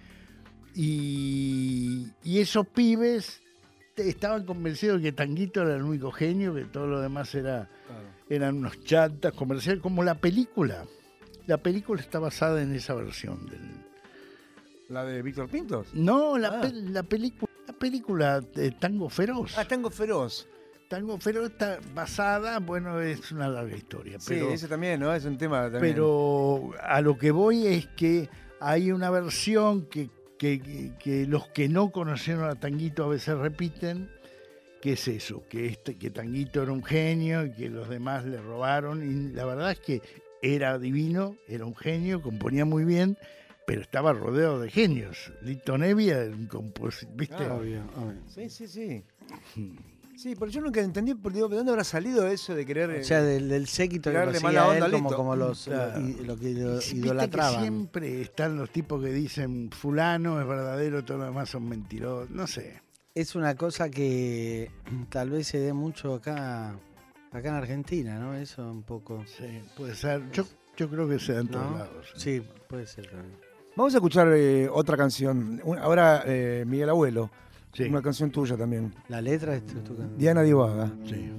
Speaker 3: y, y esos pibes estaban convencidos de que Tanguito era el único genio, que todo lo demás era,
Speaker 1: Claro.
Speaker 3: eran unos chantas comerciales, como la película. La película está basada en esa versión. Del...
Speaker 1: ¿La de Víctor Pintos?
Speaker 3: No, la,
Speaker 1: Ah.
Speaker 3: pe- la película, la película de Tango Feroz.
Speaker 1: Ah, Tango Feroz.
Speaker 3: Tango Feroz está basada, bueno, es una larga historia.
Speaker 1: Sí,
Speaker 3: pero,
Speaker 1: ese también, ¿no? Es un tema también.
Speaker 3: pero a lo que voy es que hay una versión que, que, que- que los que no conocieron a Tanguito a veces repiten, que es eso, que, este, que Tanguito era un genio y que los demás le robaron. Y la verdad es que era divino, era un genio, componía muy bien, pero estaba rodeado de genios. Lito Nebbia era un compositor, ¿viste?
Speaker 1: Ah,
Speaker 2: Obvio, obvio.
Speaker 1: Sí, sí, sí. Sí, pero yo nunca entendí, porque digo, ¿de dónde habrá salido eso de querer...
Speaker 2: O sea, del, del séquito que lo
Speaker 1: tirarle
Speaker 2: seguía
Speaker 1: mala
Speaker 2: a
Speaker 1: onda
Speaker 2: él,
Speaker 1: a
Speaker 2: como,
Speaker 1: Lito.
Speaker 2: como los,
Speaker 3: Claro.
Speaker 2: lo, y- lo que lo
Speaker 3: Viste que
Speaker 2: idolatraban.
Speaker 3: siempre están los tipos que dicen fulano es verdadero, todo lo demás son mentirosos, no sé.
Speaker 2: Es una cosa que tal vez se dé mucho acá, acá en Argentina, ¿no? Eso un poco.
Speaker 3: Sí, puede ser. Yo, yo creo que se da en todos
Speaker 2: ¿No?
Speaker 3: lados.
Speaker 2: Sí, puede ser también.
Speaker 1: Vamos a escuchar eh, otra canción. Un- Ahora, eh, Miguel Abuelo.
Speaker 3: Sí.
Speaker 1: Una canción tuya también.
Speaker 2: La letra es tu, tu can-
Speaker 1: Diana Divaga.
Speaker 3: Sí.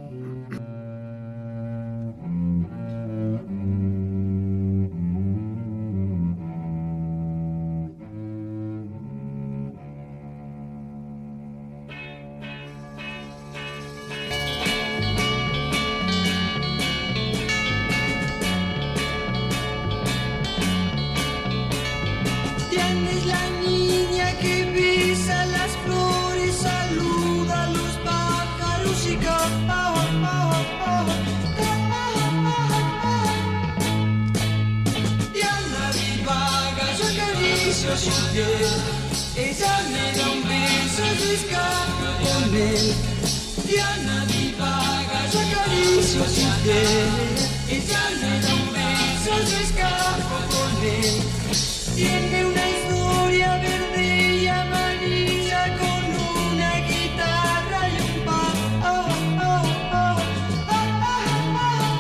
Speaker 5: Diana es la niña que besa las flores, saluda a los pájaros y canta. Diana divaga, yo acaricio su piel, ella me da un beso, yo escapo con él. Diana divaga, yo acaricio su piel, ella me da un beso, yo escapo con él. Tiene una historia verde y amarilla con una guitarra y un pa. Oh, oh, oh, oh, oh,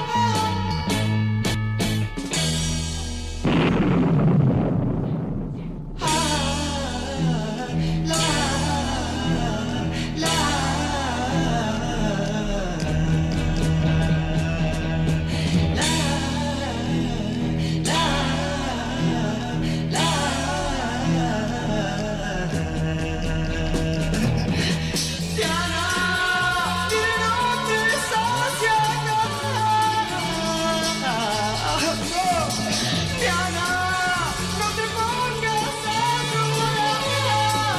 Speaker 5: oh. Ah, la, la, Diana, dime dónde estás, Diana. Diana, no te pongas a llorar.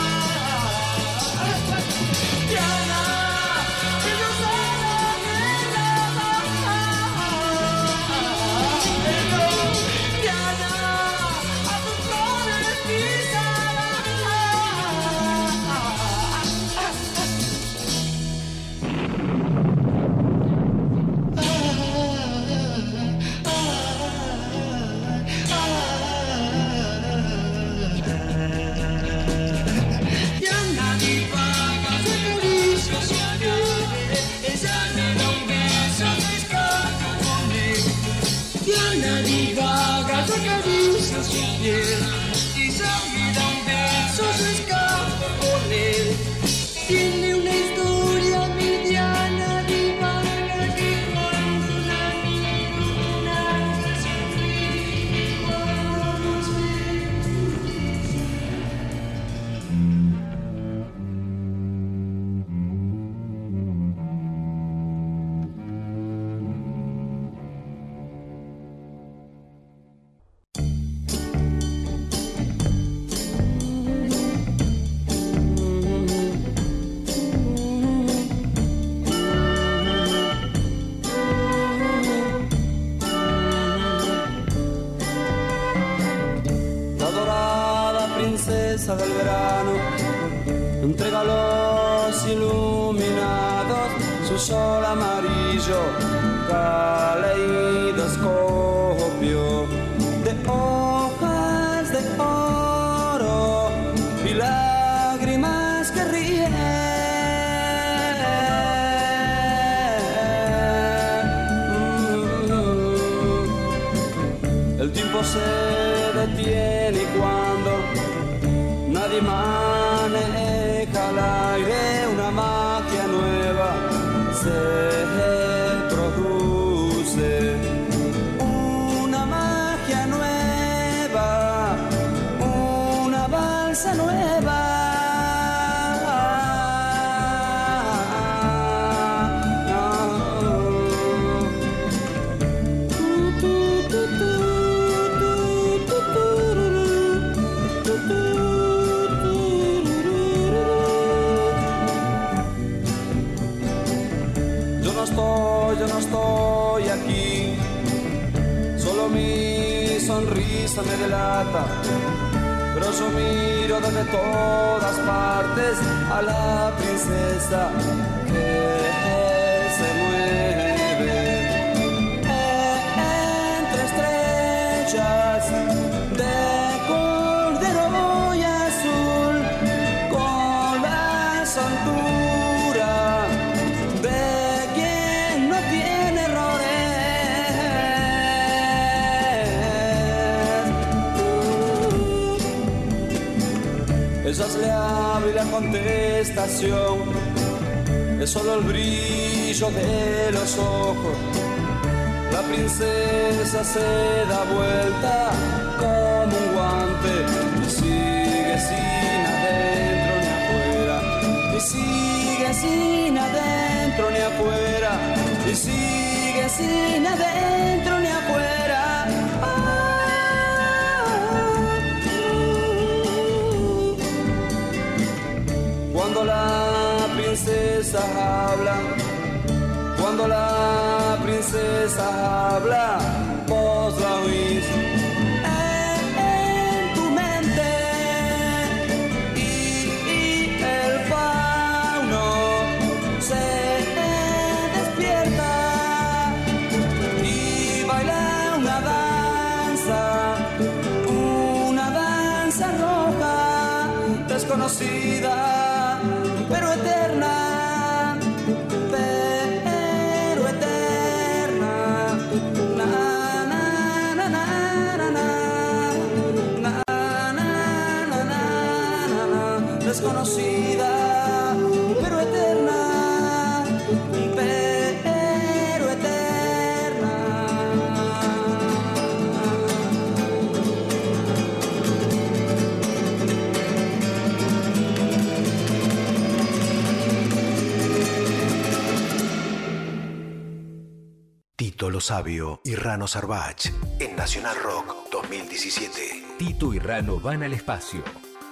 Speaker 5: Diana, que yo sé la verdad. Diana, a tus flores pisadas. Diana divaga, yo acaricio su piel, ella me da un beso, yo escapo con él. Diana divaga, yo acaricio su piel, ella me da un beso, yo escapo con él. Tiene una historia, mi Diana divaga, que cuando la miro una sonríe cuando nos ve.
Speaker 6: La dorada princesa del verano, entre galos iluminados, su sol amarillo, caleidoscopio de hojas de oro y lágrimas que ríen. El tiempo se detiene cuando nadie maneja al aire, una magia nueva se produce. Una magia nueva, una balsa nueva. Yo no estoy aquí, solo mi sonrisa me delata, pero yo miro desde todas partes a la princesa que se mueve entre estrellas de cordero y azul, con la soltura de ella es leal y la contestación es solo el brillo de los ojos. La princesa se da vuelta como un guante y sigue sin adentro ni afuera, y sigue sin adentro ni afuera, y sigue sin adentro ni afuera. Cuando la princesa habla, cuando la princesa habla, vos la oís en tu mente y, y el fauno se despierta y baila una danza, una danza roja desconocida, pero eterna, pero eterna, na na na na na na, na na na na na, desconocida, pero eterna, pero eterna.
Speaker 7: Tito Lo Sabio y Rano Sarvach en Nacional Rock dos mil diecisiete.
Speaker 8: Tito y Rano van al espacio.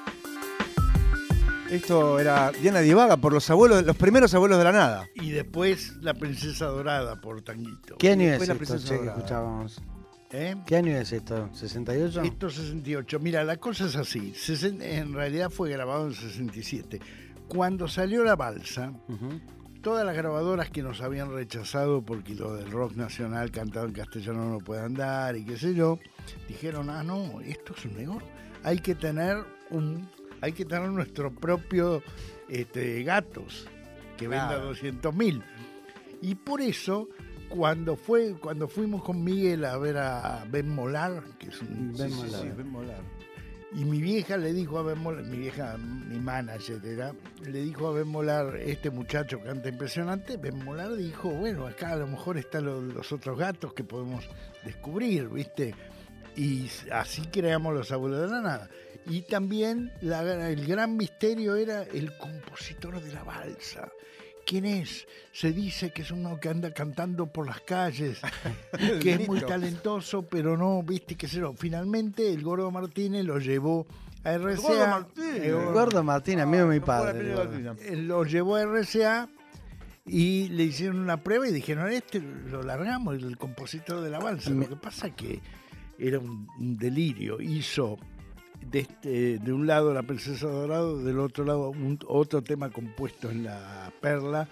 Speaker 1: Esto era Diana Divaga por los abuelos, los primeros abuelos de la nada.
Speaker 3: Y después La Princesa Dorada por Tanguito.
Speaker 2: ¿Qué año
Speaker 1: después
Speaker 2: es
Speaker 1: la
Speaker 2: esto,
Speaker 1: princesa
Speaker 2: che, que
Speaker 1: dorada.
Speaker 2: escuchábamos?
Speaker 3: ¿Eh?
Speaker 2: ¿Qué año es esto? ¿sesenta y ocho?
Speaker 3: Esto sesenta y ocho. Mira, la cosa es así. Sesen- En realidad fue grabado en sesenta y siete. Cuando salió La Balsa,
Speaker 2: Ujú.
Speaker 3: todas las grabadoras que nos habían rechazado porque lo del rock nacional cantado en castellano no puede andar y qué sé yo, dijeron, ah, no, esto es un negocio. Hay que tener un, hay que tener nuestro propio este, Gatos, que venda
Speaker 1: Claro.
Speaker 3: doscientos mil. Y por eso, cuando fue, cuando fuimos con Miguel a ver a Ben Molar, que es un
Speaker 2: Ben
Speaker 1: Sí, sí,
Speaker 2: Molar.
Speaker 1: sí, Ben Molar.
Speaker 3: y mi vieja le dijo a Ben Molar, mi vieja, mi manager era, le dijo a Ben Molar, este muchacho canta impresionante. Ben Molar dijo, bueno, acá a lo mejor están los, los otros gatos que podemos descubrir, ¿viste? Y así creamos Los Abuelos de la Nada. Y también la- el gran misterio era el compositor de La Balsa. ¿Quién es? Se dice que es uno que anda cantando por las calles, que es muy
Speaker 1: Mito.
Speaker 3: talentoso, pero no, viste, qué sé yo. Finalmente el Gordo Martínez lo llevó a R C A.
Speaker 1: Gordo Martínez.
Speaker 3: Eh,
Speaker 2: Gordo Martín, amigo de mi
Speaker 1: No fue la
Speaker 2: padre.
Speaker 1: película
Speaker 2: Gordo.
Speaker 1: tuya.
Speaker 3: eh, lo llevó a R C A y le hicieron una prueba y dijeron, este lo largamos, el compositor de La Balsa.
Speaker 2: Me-
Speaker 3: Lo que pasa que era un, un delirio. Hizo de, este, de un lado La Princesa Dorada, del otro lado un, otro tema compuesto en La Perla,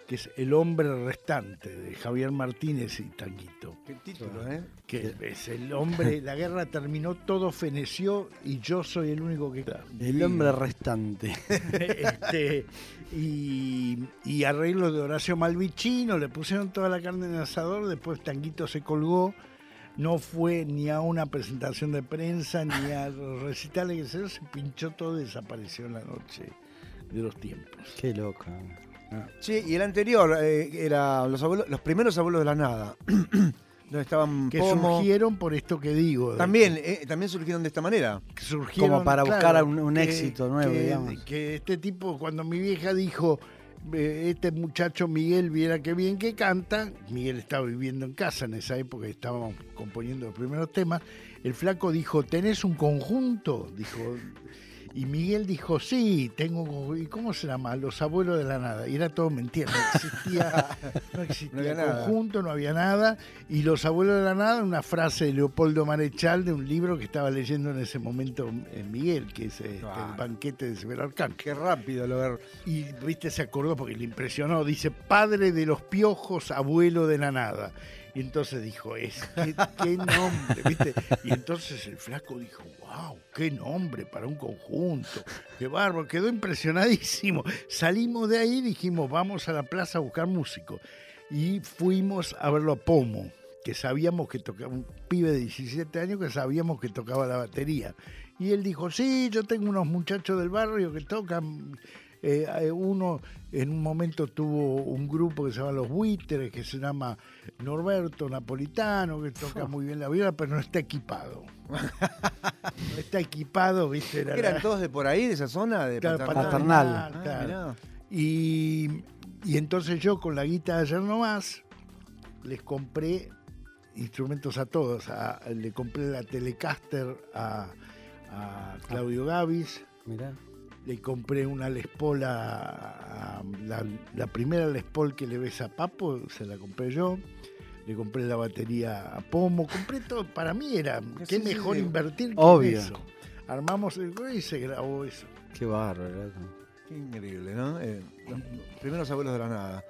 Speaker 3: que es El hombre restante, de Javier Martínez y Tanguito.
Speaker 1: Qué título, ¿eh?
Speaker 3: Que es el hombre, la guerra terminó, todo feneció y yo soy el único que queda.
Speaker 2: El hombre restante.
Speaker 3: este, y, y arreglo de Horacio Malvicino, le pusieron toda la carne en el asador, después Tanguito se colgó, no fue ni a una presentación de prensa, ni a los recitales que se se pinchó todo y desapareció en la noche de los tiempos.
Speaker 2: Qué loco.
Speaker 1: Sí, y el anterior eh, era los abuelos, los primeros abuelos de la nada. Donde estaban
Speaker 3: Que
Speaker 1: Pomo.
Speaker 3: surgieron por esto que digo. de
Speaker 1: También,
Speaker 3: que-
Speaker 1: eh, también surgieron de esta manera.
Speaker 3: que surgieron,
Speaker 2: Como para buscar
Speaker 3: claro,
Speaker 2: un- un
Speaker 3: que-
Speaker 2: éxito nuevo,
Speaker 3: que,
Speaker 2: digamos.
Speaker 3: que este tipo, cuando mi vieja dijo, eh, este muchacho Miguel, viera qué bien que canta, Miguel estaba viviendo en casa en esa época, estábamos componiendo los primeros temas, el flaco dijo, ¿tenés un conjunto? Dijo, y Miguel dijo, sí, tengo un conjunto. ¿Y cómo se llama? Los abuelos de la nada. Y era todo mentira, no existía, no existía
Speaker 1: No había nada.
Speaker 3: conjunto, no había nada. Y los abuelos de la nada, una frase de Leopoldo Marechal de un libro que estaba leyendo en ese momento en Miguel, que es este,
Speaker 1: Ah.
Speaker 3: El banquete de Severo Arcángel.
Speaker 1: Qué rápido lo ver.
Speaker 3: Y viste, se acordó porque le impresionó. Dice, padre de los piojos, abuelo de la nada. Y entonces dijo, es, qué, qué nombre, ¿viste? Y entonces el flaco dijo, wow, qué nombre para un conjunto, qué bárbaro, quedó impresionadísimo. Salimos de ahí y dijimos, vamos a la plaza a buscar músicos. Y fuimos a verlo a Pomo, que sabíamos que tocaba, un pibe de diecisiete años que sabíamos que tocaba la batería. Y él dijo, sí, yo tengo unos muchachos del barrio que tocan. Eh, eh, uno en un momento tuvo un grupo que se llama Los Buitres, que se llama Norberto Napolitano, que toca muy bien la viola, pero no está equipado. No está equipado, ¿viste? Era
Speaker 1: ¿Eran
Speaker 3: la-
Speaker 1: todos de por ahí, de esa zona? De
Speaker 3: Claro,
Speaker 1: Paternal?
Speaker 2: Paternal.
Speaker 1: Ah,
Speaker 3: claro.
Speaker 1: mirá.
Speaker 3: Y, y entonces yo con la guita de ayer nomás les compré instrumentos a todos. A- le compré la Telecaster a, a Claudio Gavis.
Speaker 2: Mirá.
Speaker 3: Le compré una Les Paul a, a- la, la primera Les Paul que le ves a Papo, se la compré yo. Le compré la batería a Pomo, compré todo. Para mí era, qué
Speaker 1: Sí, sí,
Speaker 3: mejor
Speaker 1: sí.
Speaker 3: invertir que en
Speaker 2: Obvio.
Speaker 3: eso. Armamos el y se grabó eso.
Speaker 2: Qué bárbaro. loco.
Speaker 1: Qué increíble, ¿no? Eh, los primeros abuelos de la nada.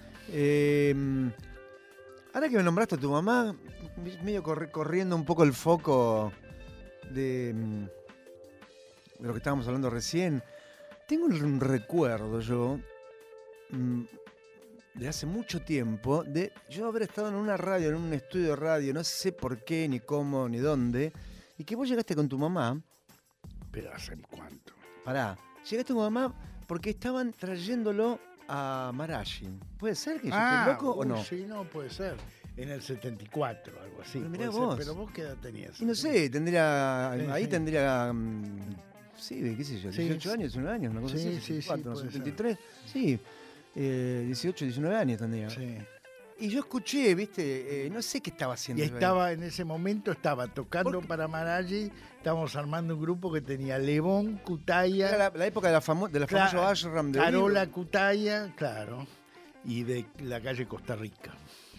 Speaker 1: Eh, ahora que me nombraste a tu mamá, medio corri- corriendo un poco el foco de, mm, de lo que estábamos hablando recién, tengo un recuerdo yo, mm, de hace mucho tiempo, de yo haber estado en una radio, en un estudio de radio, no sé por qué, ni cómo, ni dónde, y que vos llegaste con tu mamá.
Speaker 3: Pero ¿hace cuánto?
Speaker 1: Pará, llegaste con mamá porque estaban trayéndolo a Marashin. ¿Puede ser que yo esté loco o
Speaker 3: uy,
Speaker 1: no?
Speaker 3: Sí, no, puede ser. En el setenta y cuatro, algo así.
Speaker 1: Pero mirá
Speaker 3: puede ser.
Speaker 1: vos.
Speaker 3: Pero vos qué edad tenías.
Speaker 1: Y no sé, tendría.
Speaker 3: Sí,
Speaker 1: ahí
Speaker 3: sí.
Speaker 1: tendría. mm, sí, qué sé yo,
Speaker 3: Sí,
Speaker 1: dieciocho
Speaker 3: sí.
Speaker 1: años, diecinueve años, una cosa
Speaker 3: Sí,
Speaker 1: así.
Speaker 3: sí, sí,
Speaker 1: setenta y cuatro,
Speaker 3: puede
Speaker 1: setenta y tres. Sí, eh, dieciocho, diecinueve años tendría.
Speaker 3: Sí.
Speaker 1: Y yo escuché, viste, eh, no sé qué estaba haciendo.
Speaker 3: Y
Speaker 1: yo ahí.
Speaker 3: estaba en ese momento, estaba tocando
Speaker 1: ¿Por qué?
Speaker 3: para Maraggi, estábamos armando un grupo que tenía Levón, Cutaya,
Speaker 1: Era la, la época de la, famo de la
Speaker 3: Cla-
Speaker 1: famosa ashram de
Speaker 3: Carola
Speaker 1: Olivo.
Speaker 3: Cutaya, claro, y de la calle Costa Rica.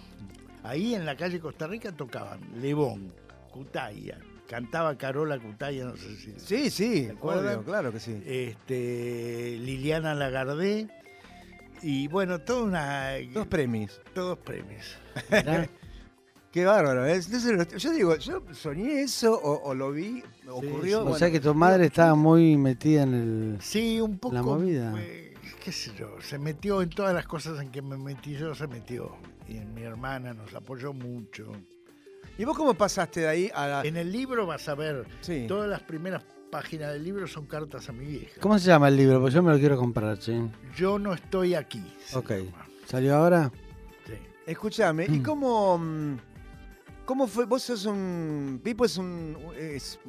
Speaker 3: Ahí en la calle Costa Rica tocaban Levón, Cutaya, cantaba Carola Cutaya, no sé si...
Speaker 1: Sí, sí,
Speaker 3: ¿Se acuerdan?
Speaker 1: obvio, claro que sí.
Speaker 3: Este, Liliana Lagardé, y bueno, toda una...
Speaker 1: Dos premios.
Speaker 3: todos premios.
Speaker 2: Mirá.
Speaker 1: Qué bárbaro, ¿eh? Entonces, yo digo, yo soñé eso o, o lo vi, ocurrió.
Speaker 2: O
Speaker 1: bueno,
Speaker 2: sea que tu madre estaba muy metida en el...
Speaker 3: Sí, un poco.
Speaker 2: La movida.
Speaker 3: eh, qué sé yo, se metió en todas las cosas en que me metí yo, se metió. Y en mi hermana nos apoyó mucho.
Speaker 1: ¿Y vos cómo pasaste de ahí a la...
Speaker 3: En el libro vas a ver,
Speaker 1: Sí.
Speaker 3: todas las primeras páginas del libro son cartas a mi vieja.
Speaker 2: ¿Cómo se llama el libro? Porque yo me lo quiero comprar, sí.
Speaker 3: Yo no estoy aquí. se
Speaker 2: Ok.
Speaker 3: llama.
Speaker 2: ¿Salió ahora?
Speaker 3: Sí.
Speaker 1: Escúchame, ¿y
Speaker 2: Mm.
Speaker 1: cómo, mm, cómo fue? Vos sos un... Pipo es un... Es,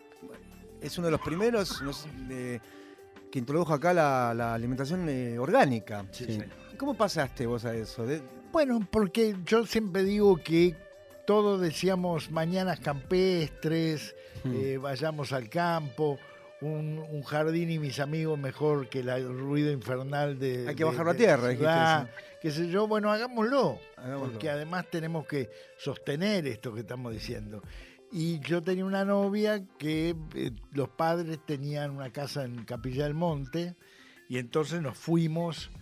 Speaker 1: es uno de los primeros no sé, de- que introdujo acá la, la alimentación eh, orgánica.
Speaker 3: Sí,
Speaker 2: Sí.
Speaker 3: señor.
Speaker 1: ¿Cómo pasaste vos a eso? De-
Speaker 3: Bueno, porque yo siempre digo que todos decíamos mañanas campestres,
Speaker 2: Mm.
Speaker 3: eh, vayamos al campo, un, un jardín y mis amigos mejor que la- el ruido infernal de...
Speaker 1: Hay que
Speaker 3: de-
Speaker 1: bajarlo a
Speaker 3: de
Speaker 1: tierra,
Speaker 3: la
Speaker 1: dijiste
Speaker 3: ciudad,
Speaker 1: eso.
Speaker 3: qué sé yo, bueno, hagámoslo,
Speaker 1: Hagámoslo.
Speaker 3: porque además tenemos que sostener esto que estamos diciendo. Y yo tenía una novia que eh, los padres tenían una casa en Capilla del Monte y entonces nos fuimos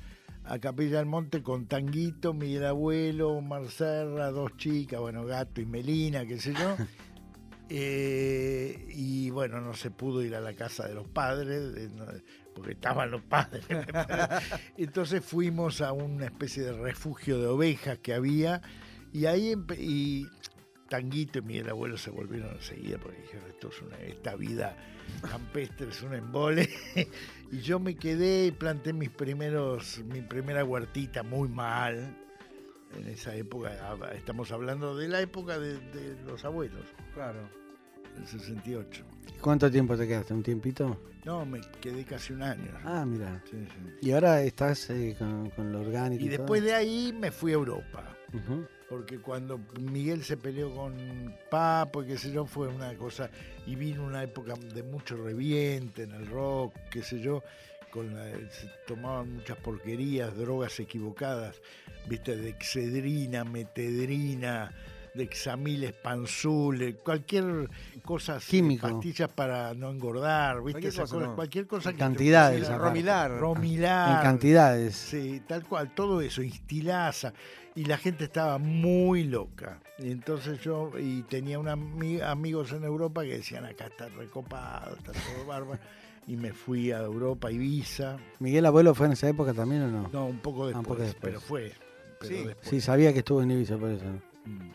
Speaker 3: a Capilla del Monte con Tanguito, Miguel Abuelo, Omar Serra, dos chicas, bueno, Gato y Melina, qué sé yo. Eh, y bueno, no se pudo ir a la casa de los padres, de, no, porque estaban los padres. Entonces fuimos a una especie de refugio de ovejas que había, y ahí empe- y Tanguito y Miguel Abuelo se volvieron enseguida, porque dijeron, esto es una, esta vida campestre es un embole. Y yo me quedé y planté mis primeros, mi primera huertita muy mal. En esa época, estamos hablando de la época de, de los abuelos.
Speaker 1: Claro.
Speaker 3: En sesenta y ocho.
Speaker 2: ¿Cuánto tiempo te quedaste? ¿Un tiempito?
Speaker 3: No, me quedé casi un año.
Speaker 2: Ah, mira.
Speaker 3: Sí, sí.
Speaker 2: Y ahora estás eh, con, con lo orgánico.
Speaker 3: Y
Speaker 2: Y
Speaker 3: después
Speaker 2: todo.
Speaker 3: de ahí me fui a Europa.
Speaker 2: Ujú.
Speaker 3: Porque cuando Miguel se peleó con Papo y qué sé yo, fue una cosa, y vino una época de mucho reviente en el rock, qué sé yo, con la, se tomaban muchas porquerías, drogas equivocadas, viste, de excedrina, metedrina, de examil, espanzul, cualquier cosa,
Speaker 2: Químico.
Speaker 3: pastillas para no engordar, viste,
Speaker 1: Cualquier
Speaker 3: esas
Speaker 1: cosa,
Speaker 3: cosas,
Speaker 1: no.
Speaker 3: cualquier cosa que te
Speaker 2: Cantidades,
Speaker 3: pusiera-
Speaker 2: aparte.
Speaker 1: Romilar.
Speaker 3: Romilar.
Speaker 2: En cantidades.
Speaker 3: Sí, tal cual, todo eso, instilaza. Y la gente estaba muy loca. Y entonces yo, y tenía una, ami- amigos en Europa que decían, acá está recopado, está todo bárbaro. Y me fui a Europa, Ibiza.
Speaker 2: ¿Miguel Abuelo fue en esa época también o no?
Speaker 3: No, un poco
Speaker 2: Ah,
Speaker 3: después,
Speaker 2: un poco después.
Speaker 3: pero fue. Pero
Speaker 1: Sí.
Speaker 3: después.
Speaker 2: Sí, sabía que estuvo en Ibiza por eso.
Speaker 3: Mm.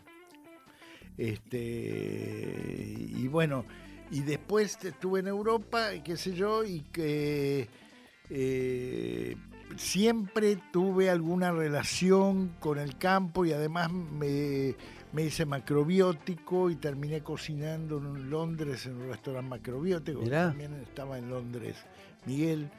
Speaker 3: Este, y bueno, y después estuve en Europa, y qué sé yo, y que eh, siempre tuve alguna relación con el campo, y además me, me hice macrobiótico y terminé cocinando en Londres en un restaurante macrobiótico.
Speaker 2: Mirá.
Speaker 3: También estaba en Londres Miguel.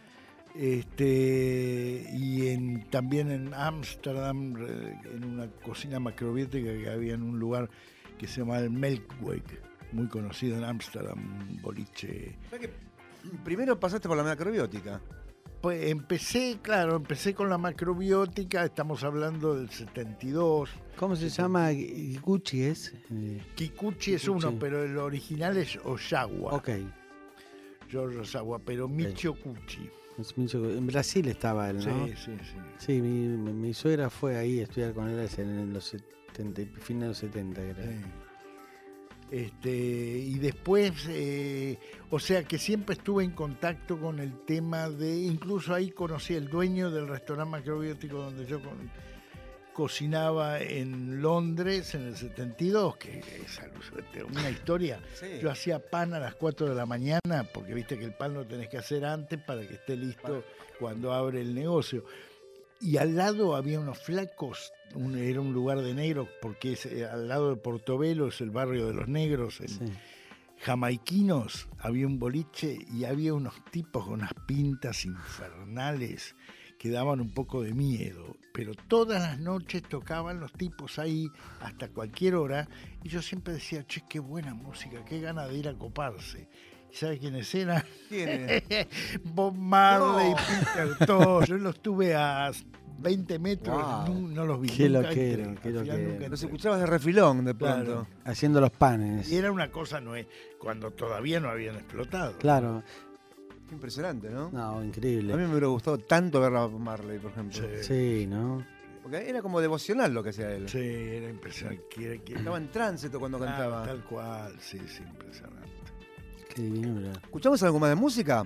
Speaker 3: Este, y en, también en Ámsterdam, eh, en una cocina macrobiótica que había en un lugar que se llama el Melkweg, muy conocido en Ámsterdam, un boliche.
Speaker 1: O sea que primero pasaste por la macrobiótica.
Speaker 3: Pues empecé, claro, empecé con la macrobiótica, estamos hablando del setenta y dos.
Speaker 2: ¿Cómo se llama? Gucci es. Eh,
Speaker 3: Kikuchi es
Speaker 2: Kikuchi.
Speaker 3: uno, pero el original es Osawa,
Speaker 2: ok.
Speaker 3: George Osawa, pero Michio Kuchi.
Speaker 2: Es mucho- En Brasil estaba él, ¿no?
Speaker 3: Sí, sí, sí.
Speaker 2: Sí, mi, mi, mi suegra fue ahí a estudiar con él en los setenta, fines de los setenta, creo.
Speaker 3: Sí. Este, y después, eh, o sea que siempre estuve en contacto con el tema de, incluso ahí conocí al dueño del restaurante macrobiótico donde yo con- cocinaba en Londres en el setenta y dos, que es alucinante, una historia.
Speaker 1: Sí.
Speaker 3: Yo hacía pan a las cuatro de la mañana, porque viste que el pan lo tenés que hacer antes para que esté listo cuando abre el negocio. Y al lado había unos flacos, un- era un lugar de negros, porque es, eh, al lado de Portobelo es el barrio de los negros, en
Speaker 2: Sí.
Speaker 3: jamaiquinos, había un boliche y había unos tipos con unas pintas infernales que daban un poco de miedo, pero todas las noches tocaban los tipos ahí hasta cualquier hora, y yo siempre decía, che, qué buena música, qué gana de ir a coparse. ¿Y sabe quiénes eran?
Speaker 1: ¿Quién es?
Speaker 3: Bob Marley,
Speaker 1: No.
Speaker 3: Peter Tosh. Yo los tuve a veinte metros,
Speaker 1: Wow.
Speaker 3: no, no los vi.
Speaker 2: Qué
Speaker 3: nunca
Speaker 2: loquero,
Speaker 3: entré,
Speaker 2: qué
Speaker 3: al final
Speaker 2: loquero.
Speaker 3: nunca
Speaker 1: Los
Speaker 3: entré.
Speaker 1: escuchabas de refilón de pronto.
Speaker 3: Claro.
Speaker 2: Haciendo los panes.
Speaker 3: Y era una cosa, no es, cuando todavía no habían explotado.
Speaker 2: Claro.
Speaker 1: Qué impresionante, ¿no?
Speaker 2: No,
Speaker 1: A mí
Speaker 2: increíble.
Speaker 1: me hubiera gustado tanto ver a Bob Marley, por ejemplo.
Speaker 3: Sí,
Speaker 2: Sí, ¿no?
Speaker 1: Porque era como devocional lo que hacía él.
Speaker 3: sí, era impresionante. Que- que-
Speaker 1: Estaba en tránsito cuando
Speaker 3: Claro,
Speaker 1: cantaba.
Speaker 3: tal cual, sí, sí, impresionante.
Speaker 2: Qué divino, mira.
Speaker 1: ¿Escuchamos algo más de música?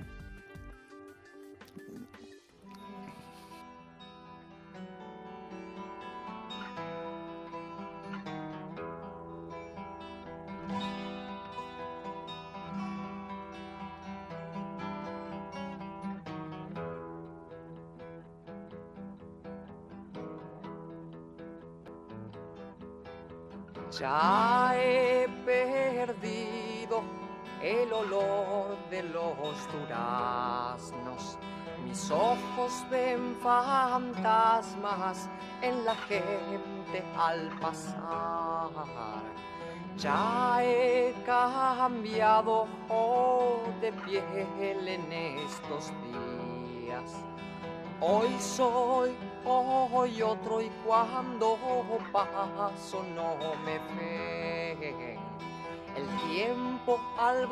Speaker 6: Ya he perdido el olor de los duraznos. Mis ojos ven fantasmas en la gente al pasar. Ya he cambiado oh, de piel en estos días. Hoy soy, hoy otro, y cuando paso no me ven. El tiempo al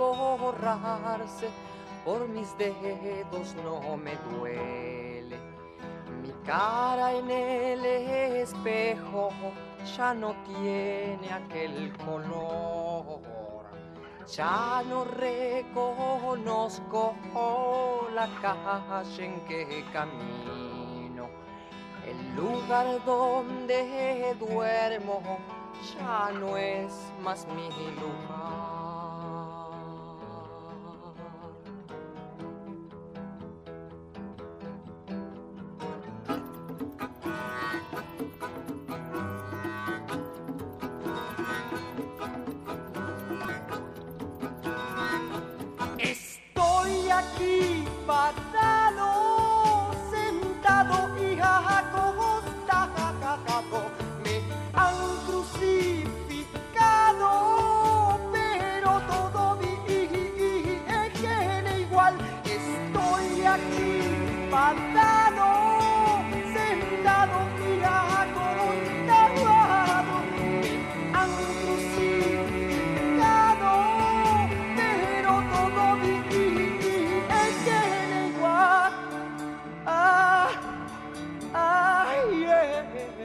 Speaker 6: borrarse por mis dedos no me duele. Mi
Speaker 9: cara en el espejo ya no tiene aquel color. Ya no reconozco la calle en que camino. El lugar donde duermo ya no es más mi lugar. Estoy aquí parado, sentado y acostado. Me han crucificado, pero todo viene igual. Estoy aquí parado, sentado y acostado. Me han crucificado, pero todo viene igual. Ah, ah, yeah.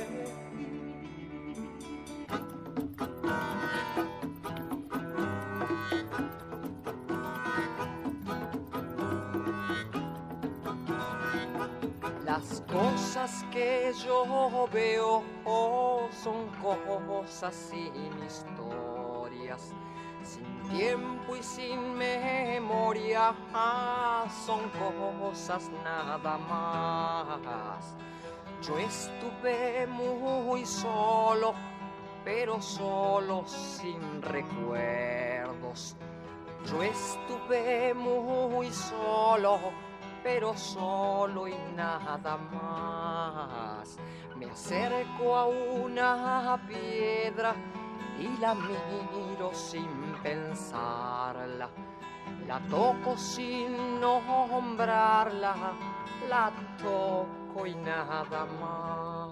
Speaker 9: Las cosas que yo veo son cosas sin historias, sin tiempo y sin memoria, son cosas nada más. Yo estuve muy solo, pero solo sin recuerdos. Yo estuve muy solo, pero solo y nada más. Me acerco a una piedra y la miro sin pensarla. La toco sin nombrarla, la toco y nada más.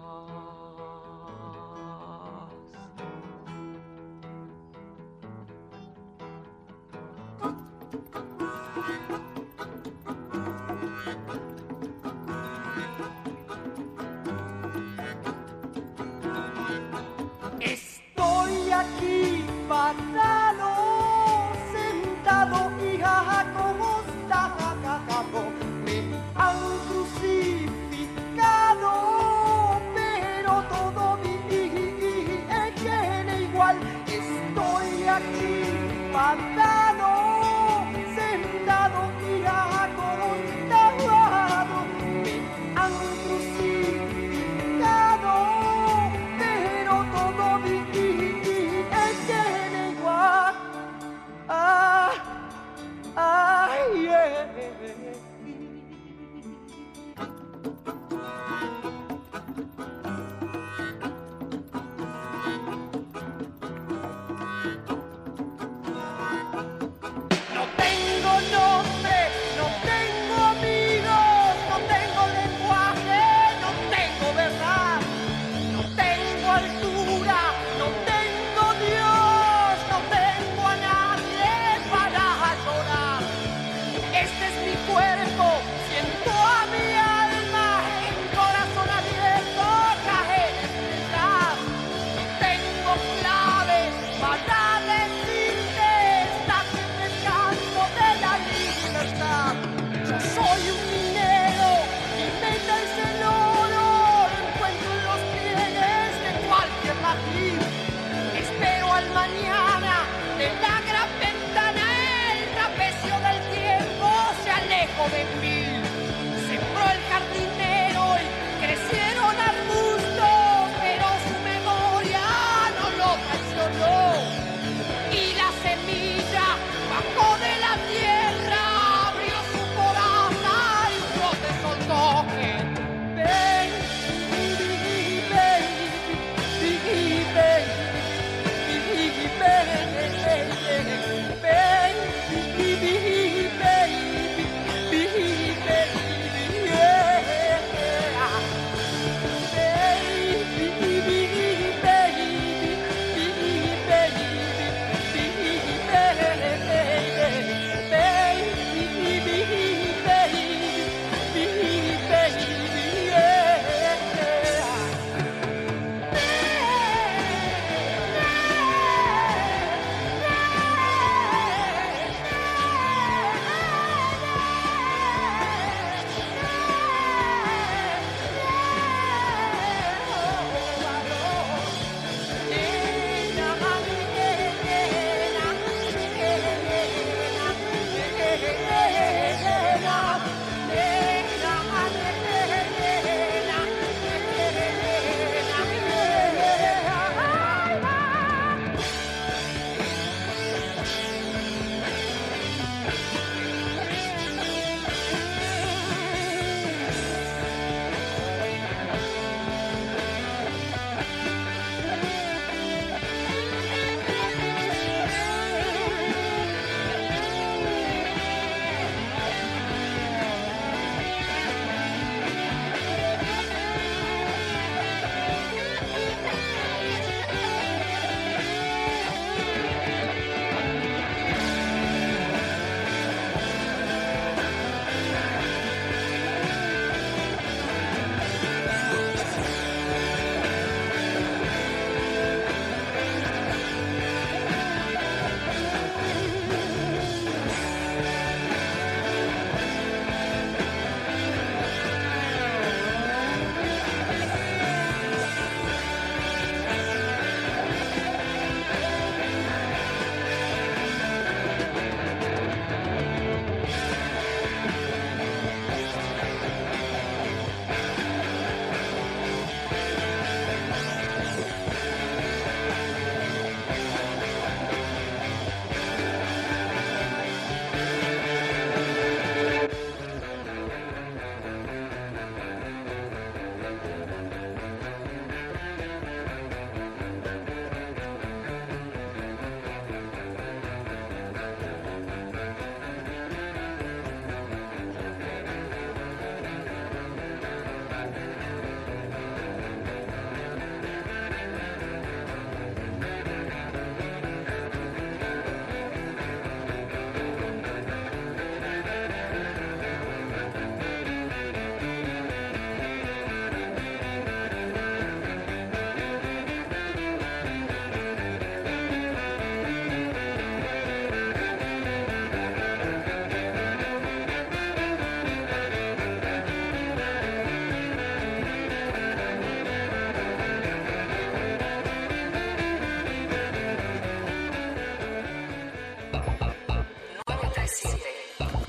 Speaker 9: Estoy aquí parado, sentado y acostado. Me han crucificado, pero todo viene igual. Estoy aquí parado, sentado y acostado. Me han crucificado, pero todo viene igual. Ah, ah, yeah.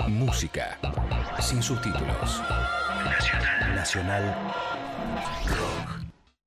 Speaker 8: Música sin subtítulos.
Speaker 7: Nacional. Nacional Rock.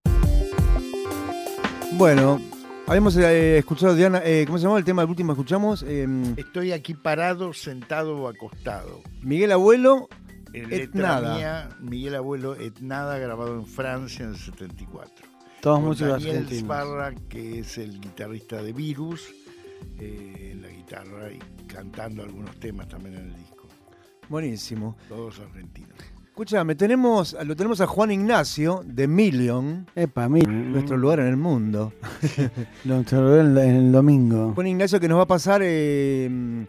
Speaker 1: Bueno, habíamos eh, escuchado, Diana, eh, ¿cómo se llamaba el tema del último que escuchamos? Eh,
Speaker 3: Estoy aquí parado, sentado o acostado.
Speaker 1: Miguel Abuelo,
Speaker 3: En
Speaker 1: Et
Speaker 3: letra
Speaker 1: Nada.
Speaker 3: mía, Miguel Abuelo, Et Nada, grabado en Francia en el setenta y cuatro.
Speaker 2: Todos
Speaker 3: Con
Speaker 2: músicos
Speaker 3: Daniel
Speaker 2: argentinos.
Speaker 3: Sparra, que es el guitarrista de Virus, eh, en la guitarra y cantando algunos temas también en el disco.
Speaker 1: Buenísimo.
Speaker 3: Todos argentinos.
Speaker 1: Escúchame, tenemos, lo tenemos a Juan Ignacio de Million,
Speaker 2: Epa, mira.
Speaker 1: nuestro lugar en el mundo.
Speaker 2: Lo te lo veo en, en el domingo.
Speaker 1: Juan Ignacio que nos va a pasar eh,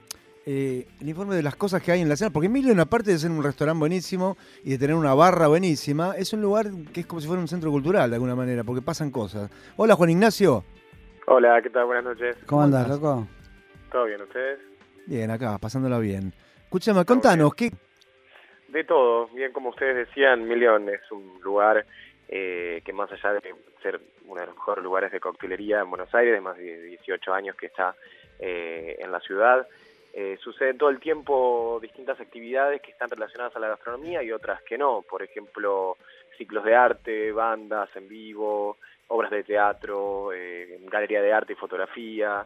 Speaker 1: eh, el informe de las cosas que hay en la escena, porque Million, aparte de ser un restaurante buenísimo y de tener una barra buenísima, es un lugar que es como si fuera un centro cultural de alguna manera, porque pasan cosas. Hola Juan Ignacio.
Speaker 10: Hola, ¿qué tal? Buenas noches.
Speaker 2: ¿Cómo andás,
Speaker 1: estás?
Speaker 2: loco?
Speaker 10: ¿Todo bien ustedes?
Speaker 1: Bien, acá, pasándola bien. Escúchame, contanos, ¿qué,
Speaker 10: De todo. Bien, como ustedes decían, Million es un lugar eh, que más allá de ser uno de los mejores lugares de coctelería en Buenos Aires, de más de dieciocho años que está eh, en la ciudad, eh, suceden todo el tiempo distintas actividades que están relacionadas a la gastronomía y otras que no. Por ejemplo, ciclos de arte, bandas en vivo, obras de teatro, eh, galería de arte y fotografía.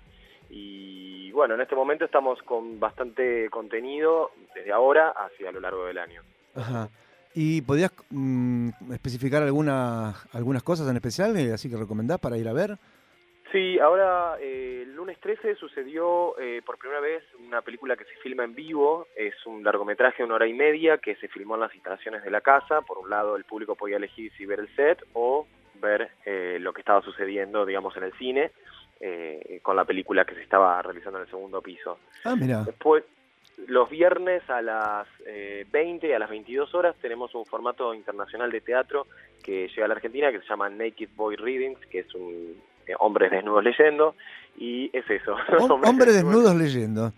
Speaker 10: Y bueno, en este momento estamos con bastante contenido desde ahora hacia lo largo del año.
Speaker 1: Ajá. ¿Y podías mm, especificar alguna, algunas cosas en especial, eh, así que recomendás para ir a ver?
Speaker 10: Sí, ahora eh, el lunes trece sucedió eh, por primera vez una película que se filma en vivo. Es un largometraje de una hora y media que se filmó en las instalaciones de la casa. Por un lado, el público podía elegir si ver el set o ver eh, lo que estaba sucediendo, digamos, en el cine. Eh, con la película que se estaba realizando en el segundo piso.
Speaker 1: Ah, mira.
Speaker 10: Después, los viernes a las eh, veinte y a las veintidós horas tenemos un formato internacional de teatro que llega a la Argentina que se llama Naked Boy Readings, que es un eh, hombres desnudos leyendo, y es eso.
Speaker 1: Hom- Hombres desnudos leyendo.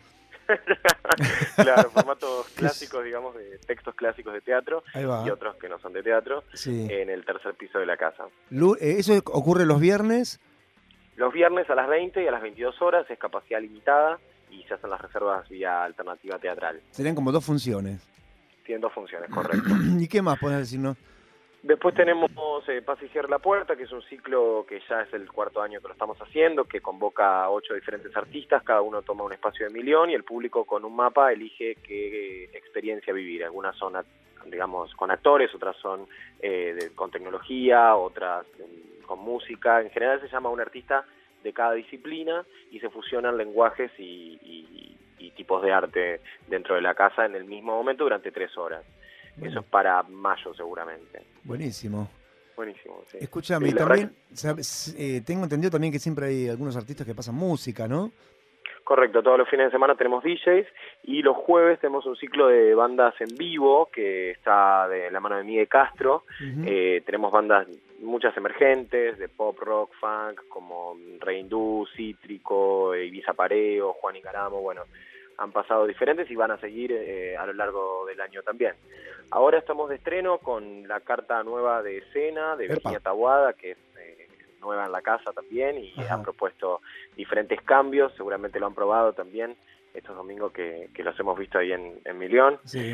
Speaker 10: Claro, formatos clásicos, digamos, de textos clásicos de teatro
Speaker 1: Ahí va.
Speaker 10: y otros que no son de teatro,
Speaker 1: Sí.
Speaker 10: en el tercer piso de la casa.
Speaker 1: Lu- eh, ¿Eso ocurre los viernes?
Speaker 10: Los viernes a las veinte y a las veintidós horas es capacidad limitada y se hacen las reservas vía alternativa teatral.
Speaker 1: Serían como dos funciones.
Speaker 10: Tienen dos funciones, correcto.
Speaker 1: ¿Y qué más podés decirnos?
Speaker 10: Después tenemos eh, Paz y Cierra la Puerta, que es un ciclo que ya es el cuarto año que lo estamos haciendo, que convoca a ocho diferentes artistas, cada uno toma un espacio de Million y el público con un mapa elige qué eh, experiencia vivir. Algunas son, digamos, con actores, otras son eh, de, con tecnología, otras eh, con música. En general se llama un artista de cada disciplina y se fusionan lenguajes y, y, y tipos de arte dentro de la casa en el mismo momento durante tres horas.
Speaker 1: Bueno.
Speaker 10: Eso es para mayo seguramente.
Speaker 1: Buenísimo.
Speaker 10: Buenísimo, sí.
Speaker 1: Escúchame,
Speaker 10: Sí,
Speaker 1: y
Speaker 10: la
Speaker 1: también,
Speaker 10: verdad
Speaker 1: sabes, eh, tengo entendido también que siempre hay algunos artistas que pasan música, ¿no?
Speaker 10: Correcto, todos los fines de semana tenemos D Js y los jueves tenemos un ciclo de bandas en vivo que está de la mano de Miguel Castro.
Speaker 1: Ujú.
Speaker 10: Eh, tenemos bandas, muchas emergentes, de pop, rock, funk, como Rey Hindú, Cítrico, Ibiza Pareo, Juan Icaramo, bueno, han pasado diferentes y van a seguir eh, a lo largo del año también. Ahora estamos de estreno con la carta nueva de escena de
Speaker 1: Epa.
Speaker 10: Virginia Taboada, que es eh, nueva en la casa también y
Speaker 1: Ajá.
Speaker 10: ha propuesto diferentes cambios, seguramente lo han probado también estos domingos que, que los hemos visto ahí en, en Million.
Speaker 1: Sí.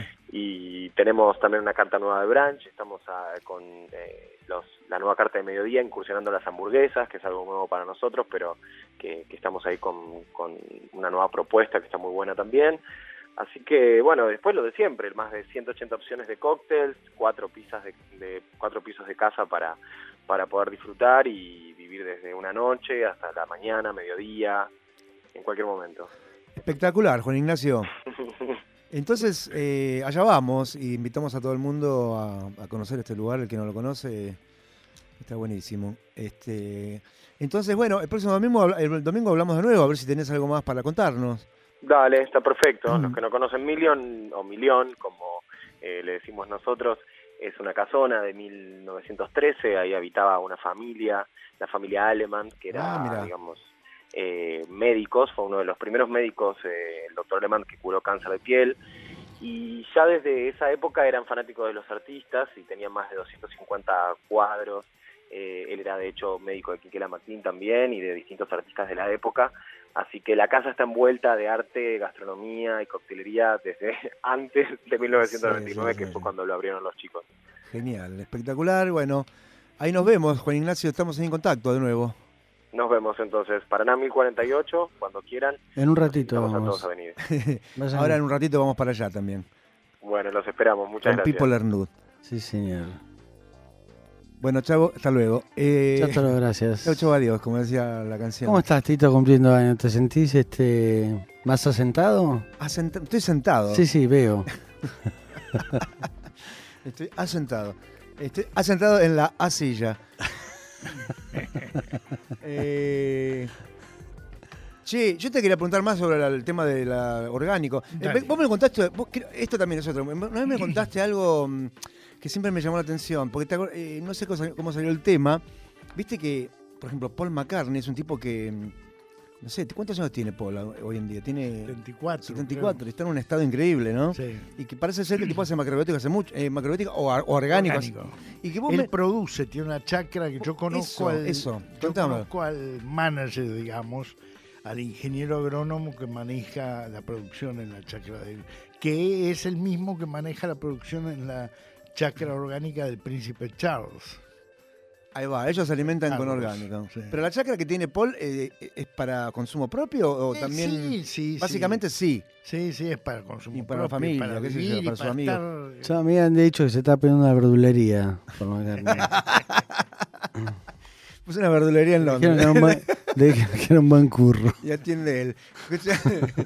Speaker 10: Y tenemos también una carta nueva de brunch, estamos a- con eh, los, la nueva carta de mediodía incursionando las hamburguesas, que es algo nuevo para nosotros, pero que, que estamos ahí con, con una nueva propuesta que está muy buena también. Así que, bueno, después lo de siempre, más de ciento ochenta opciones de cócteles, cuatro pisos de, de, cuatro pisos de casa para, para poder disfrutar y vivir desde una noche hasta la mañana, mediodía, en cualquier momento.
Speaker 1: Espectacular, Juan Ignacio. Entonces, eh, allá vamos y invitamos a todo el mundo a, a conocer este lugar. El que no lo conoce, está buenísimo. Este, entonces, bueno, el próximo domingo, habla- el domingo hablamos de nuevo, a ver si tenés algo más para contarnos.
Speaker 10: Dale, está perfecto.
Speaker 1: Mm.
Speaker 10: Los que no conocen Million, o Million, como eh, le decimos nosotros, es una casona de mil novecientos trece, ahí habitaba una familia, la familia Aleman, que era,
Speaker 1: Ah, mirá.
Speaker 10: digamos, eh, médicos, fue uno de los primeros médicos, eh, el doctor Aleman, que curó cáncer de piel, y ya desde esa época eran fanáticos de los artistas y tenían más de doscientos cincuenta cuadros. Eh, él era de hecho médico de Quiquela Martín también y de distintos artistas de la época, Así que la casa está envuelta de arte, gastronomía y coctelería desde antes de mil novecientos noventa y nueve,
Speaker 1: Sí, sí,
Speaker 10: que
Speaker 1: sí.
Speaker 10: fue cuando lo abrieron los chicos.
Speaker 1: Genial, espectacular. Bueno, ahí nos vemos, Juan Ignacio, estamos en contacto de nuevo.
Speaker 10: Nos vemos entonces, Paraná mil cuarenta y ocho, cuando quieran.
Speaker 2: En un ratito
Speaker 10: Vamos a
Speaker 2: vamos.
Speaker 10: todos a venir.
Speaker 2: Vayan.
Speaker 1: Ahora en un ratito vamos para allá también.
Speaker 10: Bueno, los esperamos, muchas
Speaker 1: Con
Speaker 10: gracias.
Speaker 1: Pipo Lernud.
Speaker 2: Sí, señor.
Speaker 1: Bueno, chavo, hasta luego. Eh,
Speaker 2: Chao, chao, gracias.
Speaker 1: Chau, chau, adiós, como decía la canción.
Speaker 2: ¿Cómo estás, Tito, cumpliendo años? ¿Te sentís este más asentado?
Speaker 1: Asent- Estoy sentado.
Speaker 2: Sí, sí, veo.
Speaker 1: Estoy asentado. Estoy asentado en la asilla. eh... Che, yo te quería preguntar más sobre la- el tema del orgánico. Eh,
Speaker 3: Dale.
Speaker 1: vos me contaste, vos creo- esto también es otro. Una vez me contaste algo mm, que siempre me llamó la atención, porque te acor- eh, no sé cosa- cómo salió el tema. Viste que, por ejemplo, Paul McCartney es un tipo que, mm, no sé, ¿cuántos años tiene Paul hoy en día? Tiene
Speaker 3: setenta y cuatro.
Speaker 1: setenta y cuatro, está en un estado increíble, ¿no?
Speaker 3: Sí.
Speaker 1: Y que parece ser que el tipo hace macrobiótica hace mucho, eh, macrobiótica o, ar- o orgánico.
Speaker 3: Orgánico.
Speaker 1: Y que vos
Speaker 3: Él
Speaker 1: me-
Speaker 3: produce, tiene una chacra que yo conozco
Speaker 1: Eso,
Speaker 3: al,
Speaker 1: eso,
Speaker 3: yo
Speaker 1: contame.
Speaker 3: conozco al manager, digamos, al ingeniero agrónomo que maneja la producción en la chacra de él, que es el mismo que maneja la producción en la chacra orgánica del príncipe Charles.
Speaker 1: Ahí va, ellos se alimentan
Speaker 3: Ah,
Speaker 1: con
Speaker 3: vos,
Speaker 1: orgánico.
Speaker 3: sí.
Speaker 1: Pero la chacra que tiene Paul eh, es para consumo propio o
Speaker 3: Eh,
Speaker 1: también.
Speaker 3: sí, sí,
Speaker 1: básicamente sí.
Speaker 3: Sí, sí, es para consumo
Speaker 1: Y para la
Speaker 3: propio,
Speaker 1: familia,
Speaker 3: para
Speaker 1: qué sé yo,
Speaker 3: vivir y
Speaker 1: para sus
Speaker 3: para
Speaker 1: amigos.
Speaker 3: estar-
Speaker 2: Ya me han dicho que se está poniendo una verdulería. Por McCartney.
Speaker 1: Puse una verdulería en
Speaker 2: Le dijeron
Speaker 1: Londres.
Speaker 2: que era un buen- le dijeron que era un buen curro.
Speaker 1: Y atiende él. Escucha,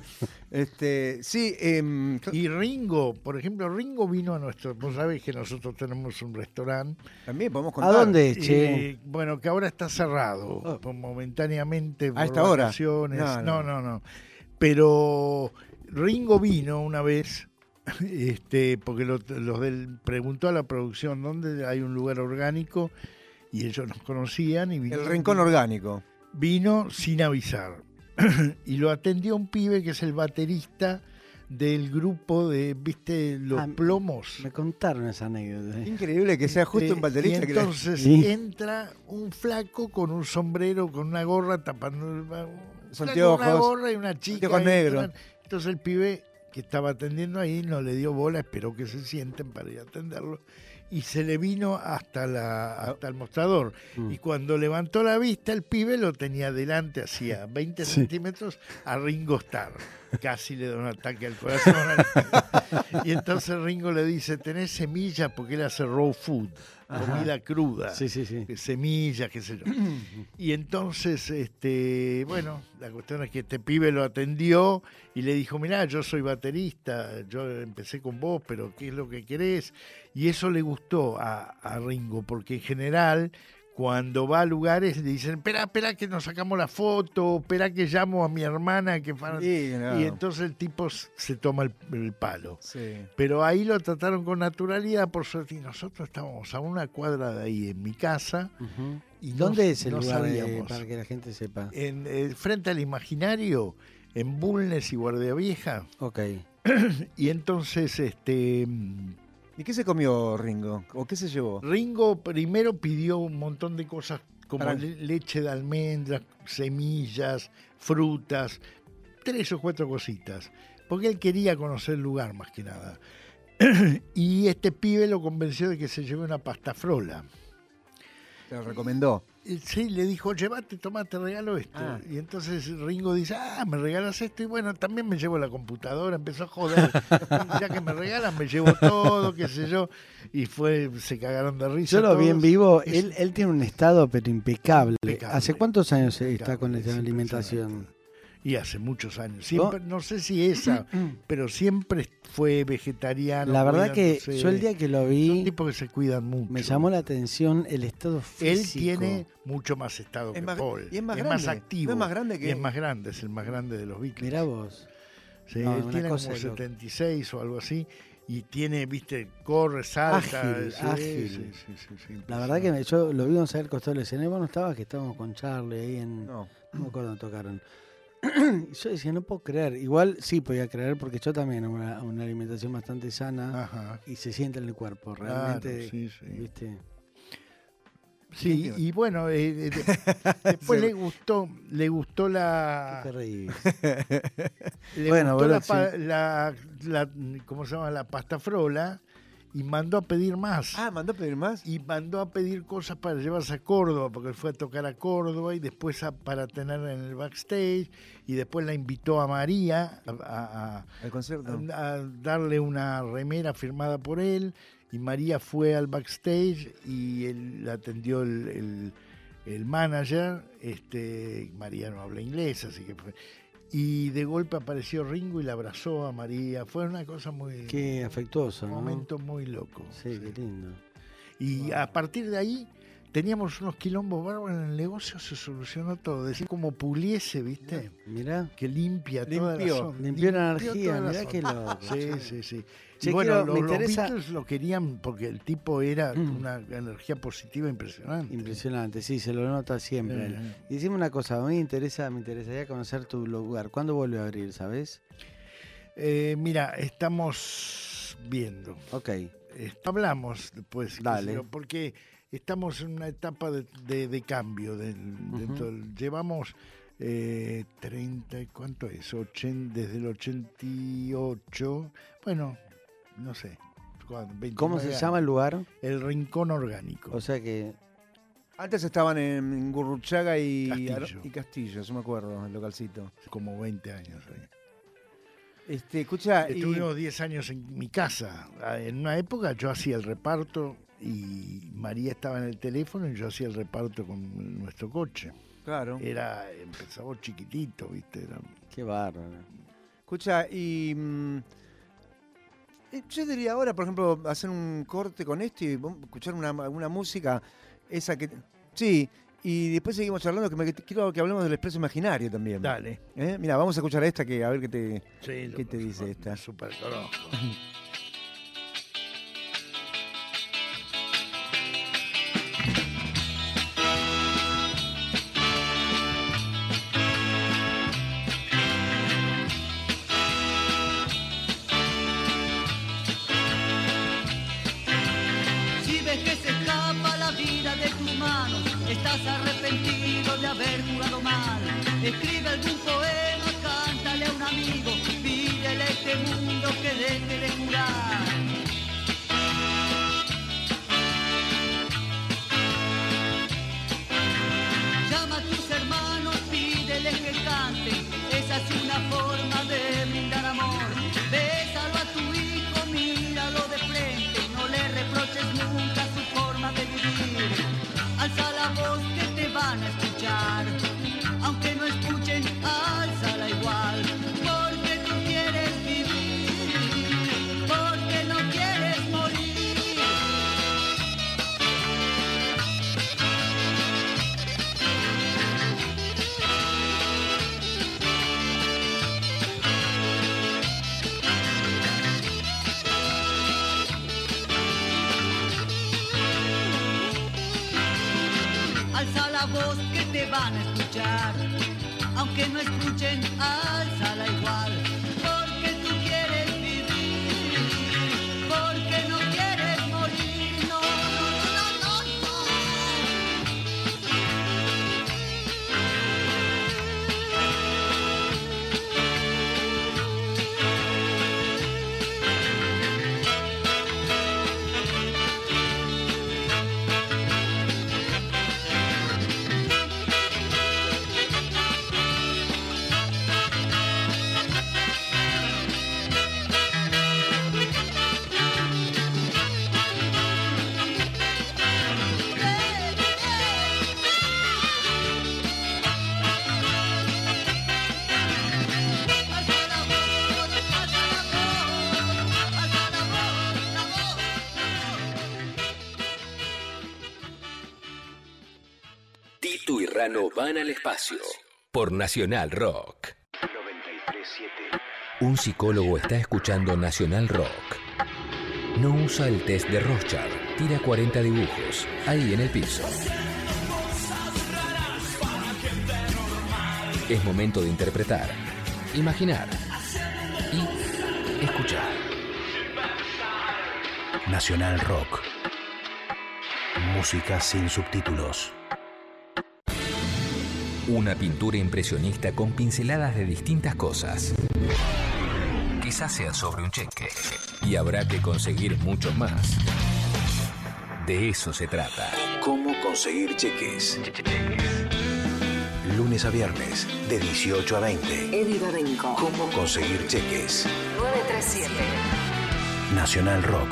Speaker 1: este, sí, em,
Speaker 3: Y Ringo, por ejemplo, Ringo vino a nuestro... Vos sabés que nosotros tenemos un restaurante.
Speaker 1: también podemos
Speaker 2: ¿A
Speaker 1: contar.
Speaker 2: dónde, che?
Speaker 3: Eh, bueno, que ahora está cerrado,
Speaker 1: Oh.
Speaker 3: por- momentáneamente por
Speaker 1: ¿A esta hora?
Speaker 3: vacaciones.
Speaker 1: No,
Speaker 3: No,
Speaker 1: no.
Speaker 3: no, no. Pero Ringo vino una vez, este, porque lo- los del preguntó a la producción dónde hay un lugar orgánico y ellos nos conocían y vino,
Speaker 1: El rincón orgánico.
Speaker 3: vino sin avisar y lo atendió un pibe que es el baterista del grupo de, viste, los
Speaker 2: Ah,
Speaker 3: plomos.
Speaker 2: Me contaron esa anécdota.
Speaker 1: Increíble que sea justo
Speaker 3: Este,
Speaker 1: un baterista
Speaker 3: y
Speaker 1: que la-
Speaker 3: entonces
Speaker 2: Sí.
Speaker 3: entra un flaco con un sombrero, con una gorra tapando el- un flaco con
Speaker 1: Anteojos,
Speaker 3: una gorra y una chica.
Speaker 1: anteojos
Speaker 3: ahí,
Speaker 1: negros.
Speaker 3: Entonces el pibe que estaba atendiendo ahí no le dio bola, esperó que se sienten para ir a atenderlo y se le vino hasta la hasta el mostrador.
Speaker 2: Mm.
Speaker 3: Y cuando levantó la vista, el pibe lo tenía delante, hacía veinte
Speaker 2: Sí.
Speaker 3: centímetros, a Ringo Starr. Casi le da un ataque al corazón. Y entonces Ringo le dice, ¿tenés semillas? Porque él hace raw food, comida cruda.
Speaker 2: Sí, sí, sí.
Speaker 3: Semillas, qué sé yo. Y entonces, este, bueno, la cuestión es que este pibe lo atendió y le dijo, mirá, yo soy baterista, yo empecé con vos, pero ¿qué es lo que querés? Y eso le gustó a, a Ringo, porque en general, cuando va a lugares, le dicen, espera, espera que nos sacamos la foto, espera que llamo a mi hermana, que fan-".
Speaker 1: Sí, no.
Speaker 3: Y entonces el tipo s- se toma el, el palo.
Speaker 1: Sí.
Speaker 3: Pero ahí lo trataron con naturalidad, por suerte. Y nosotros estábamos a una cuadra de ahí, en mi casa.
Speaker 2: Ujú.
Speaker 3: Y no-
Speaker 2: ¿Dónde es el
Speaker 3: no
Speaker 2: lugar eh,
Speaker 3: sabíamos.
Speaker 2: para que la gente sepa?
Speaker 3: En, eh, frente al Imaginario, en Bulnes y Guardia Vieja.
Speaker 2: Ok.
Speaker 3: Y entonces, este mm,
Speaker 1: ¿Y qué se comió Ringo? ¿O qué se llevó?
Speaker 3: Ringo primero pidió un montón de cosas como
Speaker 1: Para-
Speaker 3: le- leche de almendras, semillas, frutas, tres o cuatro cositas, porque él quería conocer el lugar más que nada. Y este pibe lo convenció de que se lleve una pasta frola.
Speaker 1: Te lo recomendó.
Speaker 3: Y sí, le dijo, llévate, toma, te regalo esto.
Speaker 1: Ah.
Speaker 3: Y entonces Ringo dice, ah, me regalas esto. Y bueno, también me llevo la computadora. Empezó a joder. Ya que me regalan, me llevo todo, qué sé yo. Y fue, se cagaron de risa.
Speaker 2: Yo lo vi en
Speaker 3: todos.
Speaker 2: vivo,
Speaker 3: Es-
Speaker 2: él, él tiene un estado pero impecable.
Speaker 3: Impecable.
Speaker 2: ¿Hace cuántos años está
Speaker 3: Impecable,
Speaker 2: con
Speaker 3: es
Speaker 2: esta alimentación?
Speaker 3: Y hace muchos años. Siempre, no sé si esa, pero siempre fue vegetariano.
Speaker 2: La verdad que
Speaker 3: cuidándose.
Speaker 2: yo el día que lo
Speaker 3: Son
Speaker 2: vi
Speaker 3: tipos que se cuidan mucho.
Speaker 2: me llamó la atención el estado
Speaker 3: Él
Speaker 2: físico.
Speaker 3: tiene mucho más estado
Speaker 1: Es
Speaker 3: que
Speaker 1: más-
Speaker 3: Paul.
Speaker 1: y es más grande.
Speaker 3: activo.
Speaker 1: No es más grande que-
Speaker 3: Y es más grande, es el más grande de los Beatles.
Speaker 2: Mirá vos.
Speaker 3: Sí,
Speaker 2: No,
Speaker 3: él
Speaker 2: una
Speaker 3: tiene como
Speaker 2: cosa de loco.
Speaker 3: setenta y seis o algo así. Y tiene, viste, corre, salta.
Speaker 2: Ágil,
Speaker 3: sí,
Speaker 2: ágil.
Speaker 3: sí, sí, sí, sí,
Speaker 2: La verdad que me- yo lo vi Gonzalo al costado del escenario. Vos no estabas, que estábamos con Charlie ahí en... No,
Speaker 1: No.
Speaker 2: me acuerdo dónde tocaron. Y yo decía, no puedo creer. Igual sí podía creer porque yo también hago una, una alimentación bastante sana
Speaker 3: Ajá.
Speaker 2: y se siente en el cuerpo.
Speaker 3: Claro,
Speaker 2: Realmente,
Speaker 3: sí, sí.
Speaker 2: ¿viste?
Speaker 3: Sí, y bueno, eh, de- después le gustó, le gustó la,
Speaker 2: Qué terrible.
Speaker 3: le
Speaker 2: Bueno,
Speaker 3: gustó
Speaker 2: boludo,
Speaker 3: la, pa-
Speaker 2: sí.
Speaker 3: la, la- ¿cómo se llama? La pasta frola y mandó a pedir más.
Speaker 1: Ah, ¿mandó a pedir más?
Speaker 3: Y mandó a pedir cosas para llevarse a Córdoba, porque él fue a tocar a Córdoba y después a- para tenerla en el backstage, y después la invitó a María a, a- a-
Speaker 1: ¿Al concierto?
Speaker 3: a darle una remera firmada por él, y María fue al backstage y él la atendió el, el- el manager. Este, María no habla inglés, así que fue. Y de golpe apareció Ringo y la abrazó a María. Fue una cosa muy...
Speaker 2: Qué afectuoso,
Speaker 3: un
Speaker 2: ¿no?
Speaker 3: momento muy loco.
Speaker 2: Sí, qué lindo.
Speaker 3: Y a partir de ahí teníamos unos quilombos bárbaros en el negocio, se solucionó todo. Decir como Pugliese, ¿viste?
Speaker 2: Mirá.
Speaker 3: Que limpia toda la
Speaker 1: Limpió.
Speaker 3: zona.
Speaker 2: Limpió la
Speaker 3: Limpió
Speaker 2: energía,
Speaker 3: toda la
Speaker 2: mirá
Speaker 3: zona.
Speaker 2: qué loco.
Speaker 3: Sí, sí, sí.
Speaker 2: Che,
Speaker 3: Y bueno,
Speaker 2: quiero-
Speaker 3: los,
Speaker 2: me
Speaker 3: los
Speaker 2: interesa-
Speaker 3: Beatles lo querían porque el tipo era
Speaker 2: Mm.
Speaker 3: una energía positiva impresionante.
Speaker 2: Impresionante, sí, se lo nota siempre. él.
Speaker 3: Eh.
Speaker 2: Y decime una cosa, a mí me interesa, me interesaría conocer tu lugar. ¿Cuándo vuelve a abrir, sabes?
Speaker 3: Eh, mira, estamos viendo.
Speaker 2: Ok.
Speaker 3: Eh, hablamos después, qué
Speaker 2: Dale.
Speaker 3: sé yo, porque estamos en una etapa de, de- de cambio. del- dentro del- llevamos eh, treinta, ¿cuánto es? ochen- desde el ochenta y ocho, bueno, no sé. ¿cuándo?
Speaker 2: ¿Cómo se
Speaker 3: veintinueve
Speaker 2: llama el
Speaker 3: años.
Speaker 2: lugar?
Speaker 3: El Rincón Orgánico.
Speaker 2: O sea que
Speaker 1: Antes estaban en Gurruchaga y
Speaker 3: Castillo.
Speaker 1: y Castillo, yo me acuerdo, el localcito.
Speaker 3: Como veinte años ahí.
Speaker 1: Este, escucha, y-
Speaker 3: Estuvimos diez años en mi casa. Ah, En una época yo hacía el reparto y María estaba en el teléfono y yo hacía el reparto con nuestro coche.
Speaker 1: claro.
Speaker 3: Era, empezamos chiquitito, ¿viste? Era,
Speaker 2: qué bárbaro.
Speaker 1: Escucha, y mm, eh, yo diría ahora, por ejemplo, hacer un corte con esto y vamos a escuchar una, alguna música, esa que... Sí, y después seguimos charlando, que me, quiero que hablemos del Expreso Imaginario también.
Speaker 3: dale.
Speaker 1: ¿Eh? Mira, vamos a escuchar esta, que a ver qué te,
Speaker 3: Sí,
Speaker 1: qué te dice esta.
Speaker 3: Súper conozco.
Speaker 5: Si ves que se escapa la vida de tus manos, estás arrepentido de haber jugado mal. Escribe algún poema, cántale a un amigo, pídele a este mundo que deje de jurar. Llama a tus hermanos, pídeles que canten, esa es una forma de brindar amor. Bésalo a tu hijo, míralo de frente, no le reproches nunca su forma de vivir. Alza la voz que te van a escuchar, aunque no escuchen, álzala igual, porque tú quieres vivir, porque no quieres morir. Alza la voz que te van a escuchar, aunque no escuchen, álzala igual, porque tú quieres vivir, porque no quieres morir, no, no, no, no, no. Alza la voz, alza la voz, alza la voz, la voz, la voz.
Speaker 8: Tito y Rano van al espacio por Nacional Rock.
Speaker 7: noventa y tres siete.
Speaker 8: Un psicólogo está escuchando Nacional Rock. No usa el test de Rorschach. Tira cuarenta dibujos ahí en el piso. Es momento de interpretar, imaginar y escuchar.
Speaker 7: Nacional Rock. Música sin subtítulos.
Speaker 8: Una pintura impresionista con pinceladas de distintas cosas. Quizás sea sobre un cheque. Y habrá que conseguir mucho más. De eso se trata.
Speaker 7: ¿Cómo conseguir cheques? Lunes a viernes, de dieciocho a veinte.
Speaker 11: Eddie Babenco.
Speaker 7: ¿Cómo conseguir cheques?
Speaker 11: nueve tres siete.
Speaker 7: Nacional Rock.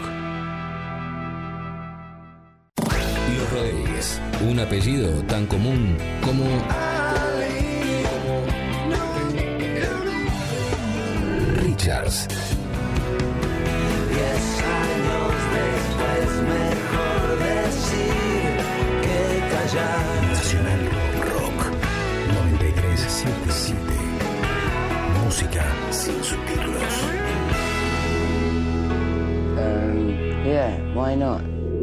Speaker 8: Los Rodríguez. Un apellido tan común como... Richards.
Speaker 5: Diez años después, mejor decir que callar.
Speaker 7: Nacional Rock. noventa y tres setenta y siete. Música sin subtítulos.
Speaker 11: Um, yeah, why not?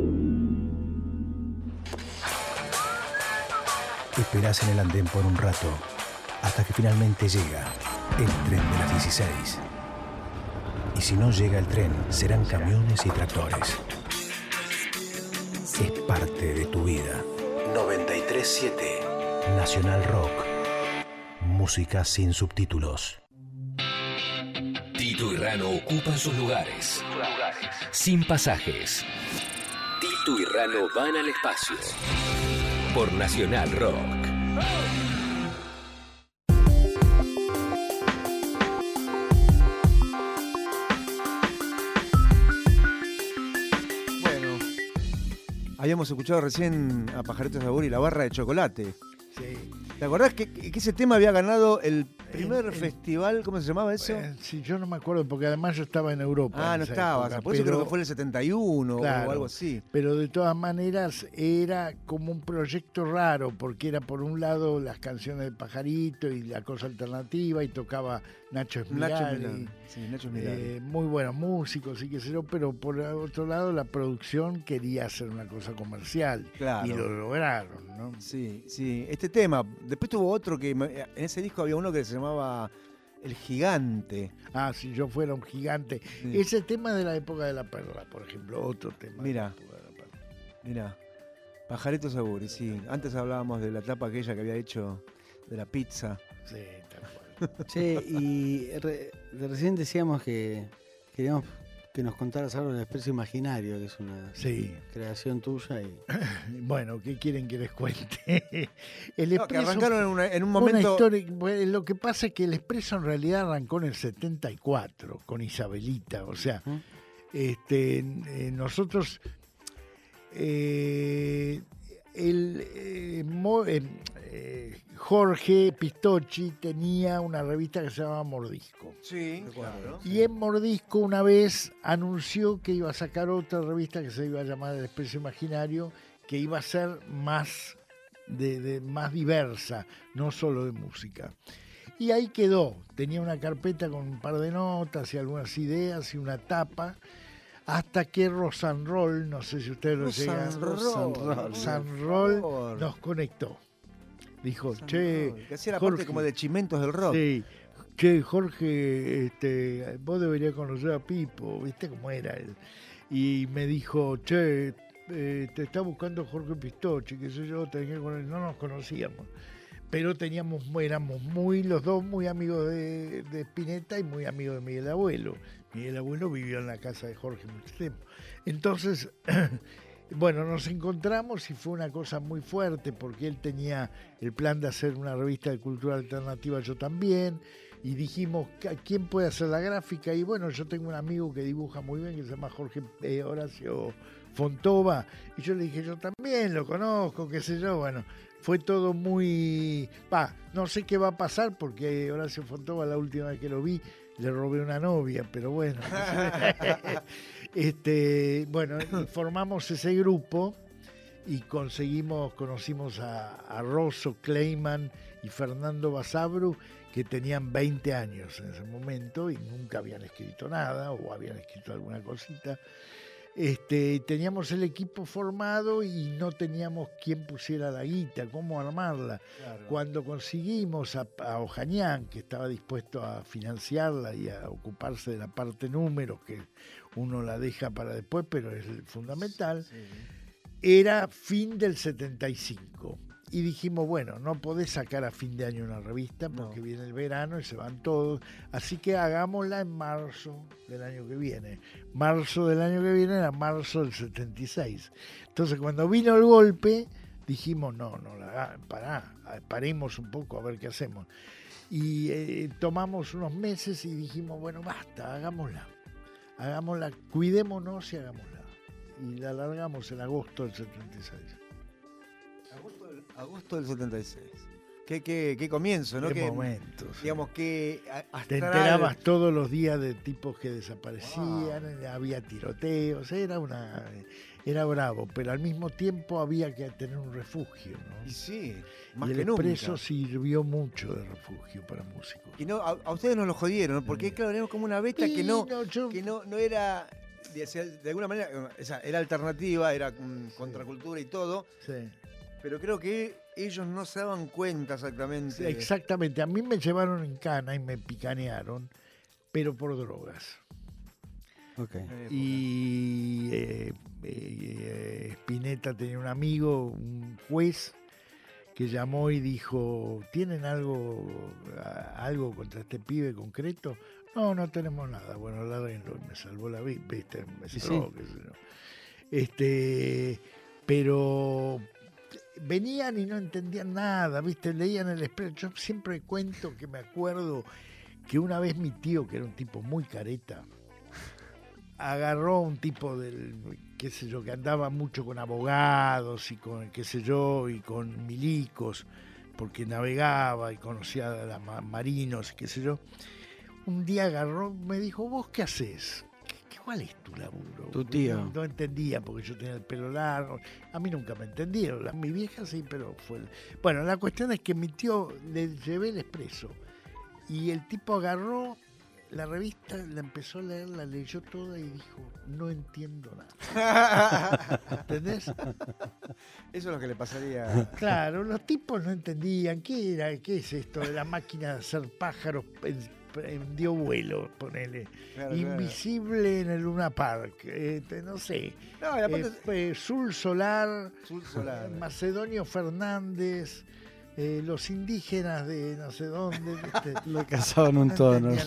Speaker 7: Esperás en el andén por un rato, hasta que finalmente llega el tren de las dieciséis. Y si no llega el tren, serán camiones y tractores. Es parte de tu vida. noventa y tres siete. Nacional Rock. Música sin subtítulos.
Speaker 8: Tito y Rano ocupan sus lugares. Sin pasajes. Tito y Rano van al espacio. Por Nacional Rock.
Speaker 1: Bueno, habíamos escuchado recién a Pajarito Sabor y la barra de chocolate.
Speaker 3: Sí.
Speaker 1: ¿Te acordás que, que ese tema había ganado el primer
Speaker 3: El- el-
Speaker 1: festival? ¿Cómo se llamaba eso?
Speaker 3: Eh, sí, yo no me acuerdo, porque además yo estaba en Europa.
Speaker 1: ah,
Speaker 3: en
Speaker 1: no
Speaker 3: esa
Speaker 1: estabas.
Speaker 3: época,
Speaker 1: Por eso
Speaker 3: pero-
Speaker 1: creo que fue el setenta y uno
Speaker 3: Claro.
Speaker 1: o algo así.
Speaker 3: Pero de todas maneras era como un proyecto raro, porque era por un lado las canciones de Pajarito y la cosa alternativa, y tocaba Nacho
Speaker 1: Nacho
Speaker 3: Esmirali,
Speaker 1: Milán. Sí, Nacho Milán.
Speaker 3: eh, muy buenos músicos y qué sé yo, pero por otro lado la producción quería hacer una cosa comercial.
Speaker 1: Claro.
Speaker 3: Y lo lograron, ¿no?
Speaker 1: Sí, sí. Este tema. Después tuvo otro que. me- En ese disco había uno que se llamaba El Gigante.
Speaker 3: Ah, si yo fuera un gigante.
Speaker 1: Sí.
Speaker 3: Ese tema de la época de la perla, por ejemplo, otro tema.
Speaker 1: Mira.
Speaker 3: De la época de la perla.
Speaker 1: Mirá. Pajarito Saburi, sí. Antes hablábamos de la tapa aquella que había hecho de la pizza.
Speaker 3: Sí, tal cual.
Speaker 2: Che, y re- de recién decíamos que queríamos que nos contaras algo del Expreso Imaginario, que es una
Speaker 3: Sí.
Speaker 2: creación tuya. Y...
Speaker 3: Bueno, ¿qué quieren que les cuente? El
Speaker 1: No, que
Speaker 3: Expreso-
Speaker 1: arrancaron en, una- en un
Speaker 3: Una
Speaker 1: momento.
Speaker 3: historia- bueno, lo que pasa es que el Expreso en realidad arrancó en el setenta y cuatro con Isabelita, o sea,
Speaker 2: ¿Mm?
Speaker 3: este, eh, nosotros, eh, el, eh, Mo- eh, eh, Jorge Pistocchi tenía una revista que se llamaba Mordisco.
Speaker 1: Sí, claro.
Speaker 3: Y en Mordisco una vez anunció que iba a sacar otra revista que se iba a llamar El Expreso Imaginario, que iba a ser más, de, de- más diversa, no solo de música. Y ahí quedó. Tenía una carpeta con un par de notas y algunas ideas y una tapa, hasta que Rosanroll, no sé si ustedes lo llegan,
Speaker 1: Rosanroll,
Speaker 3: Rosanroll
Speaker 1: por favor.
Speaker 3: nos conectó. Dijo, che,
Speaker 1: Que hacía la
Speaker 3: Jorge,
Speaker 1: parte como de chimentos del rock.
Speaker 3: Sí. Che, Jorge, este, vos deberías conocer a Pipo, ¿viste cómo era él? Y me dijo, che, eh, te está buscando Jorge Pistocchi, qué sé yo, tenés que conocer". No nos conocíamos, pero teníamos, éramos muy, los dos muy amigos de, de Spinetta y muy amigos de Miguel Abuelo. Miguel Abuelo vivió en la casa de Jorge mucho tiempo. Entonces, bueno, nos encontramos y fue una cosa muy fuerte porque él tenía el plan de hacer una revista de cultura alternativa, yo también, y dijimos, ¿a quién puede hacer la gráfica? Y bueno, yo tengo un amigo que dibuja muy bien, que se llama Jorge eh, Horacio Fontova, y yo le dije, yo también lo conozco, qué sé yo, bueno, fue todo muy... Va, no sé qué va a pasar porque Horacio Fontova la última vez que lo vi le robé una novia, pero bueno. este, bueno, y formamos ese grupo y conseguimos, conocimos a, a Rosso Kleiman y Fernando Basabru, que tenían veinte años en ese momento y nunca habían escrito nada o habían escrito alguna cosita. Este, teníamos el equipo formado y no teníamos quién pusiera la guita, cómo armarla.
Speaker 1: Claro.
Speaker 3: Cuando conseguimos a, a Ojañán, que estaba dispuesto a financiarla y a ocuparse de la parte números, que uno la deja para después, pero es fundamental,
Speaker 1: Sí.
Speaker 3: era fin del setenta y cinco. Y dijimos, bueno, no podés sacar a fin de año una revista porque no. viene el verano y se van todos. Así que hagámosla en marzo del año que viene. Marzo del año que viene era marzo del setenta y seis. Entonces, cuando vino el golpe, dijimos, no, no, la, pará, paremos un poco a ver qué hacemos. Y eh, tomamos unos meses y dijimos, bueno, basta, hagámosla. Hagámosla, cuidémonos y hagámosla. Y la alargamos en agosto del setenta y seis.
Speaker 1: Agosto del, agosto del setenta y seis. Qué, qué, qué comienzo, ¿no?
Speaker 3: Qué
Speaker 1: que,
Speaker 3: momento.
Speaker 1: Digamos que astral...
Speaker 3: Te enterabas todos los días de tipos que desaparecían, wow. Había tiroteos, era una era bravo, pero al mismo tiempo había que tener un refugio, ¿no?
Speaker 1: Y sí, más
Speaker 3: y
Speaker 1: que
Speaker 3: el
Speaker 1: nunca.
Speaker 3: Expreso sirvió mucho de refugio para músicos.
Speaker 1: Y no, a, a ustedes no lo jodieron, ¿no? Porque mm. claro, era como una beta sí, que no, no yo... que no, no era de, de alguna manera, esa, era alternativa, era um, contracultura y todo.
Speaker 3: Sí.
Speaker 1: Pero creo que ellos no se daban cuenta exactamente.
Speaker 3: Sí, exactamente. A mí me llevaron en cana y me picanearon, pero por drogas.
Speaker 2: Okay.
Speaker 3: Y eh, eh, Spinetta tenía un amigo, un juez, que llamó y dijo, ¿tienen algo, algo contra este pibe concreto? No, no tenemos nada. Bueno, lárguenlo. Me salvó la vida, ¿viste? Me salvó, sí, sí. Qué sé yo. Este, pero... venían y no entendían nada, ¿viste? Leían el Expreso. Yo siempre cuento que me acuerdo que una vez mi tío, que era un tipo muy careta, agarró a un tipo del, qué sé yo, que andaba mucho con abogados y con, qué sé yo, y con milicos, porque navegaba y conocía a los marinos, qué sé yo. Un día agarró, me dijo, ¿vos qué haces? ¿Cuál es tu laburo?
Speaker 2: Tu tío.
Speaker 3: No, no entendía porque yo tenía el pelo largo. A mí nunca me entendieron. Mi vieja sí, pero fue... El... Bueno, la cuestión es que mi tío le llevé el Expreso y el tipo agarró la revista, la empezó a leer, la leyó toda y dijo, no entiendo nada. ¿Entendés?
Speaker 1: Eso es lo que le pasaría.
Speaker 3: Claro, los tipos no entendían. ¿Qué era? ¿Qué es esto de la máquina de hacer pájaros? Dio vuelo, ponele. Claro, invisible claro. En el Luna Park, este, no sé. No, eh, eh, Sul Solar,
Speaker 1: Sul Solar.
Speaker 3: Eh, Macedonio Fernández, eh, los indígenas de no sé dónde. ¿Viste?
Speaker 2: Lo cazaban un tono. Un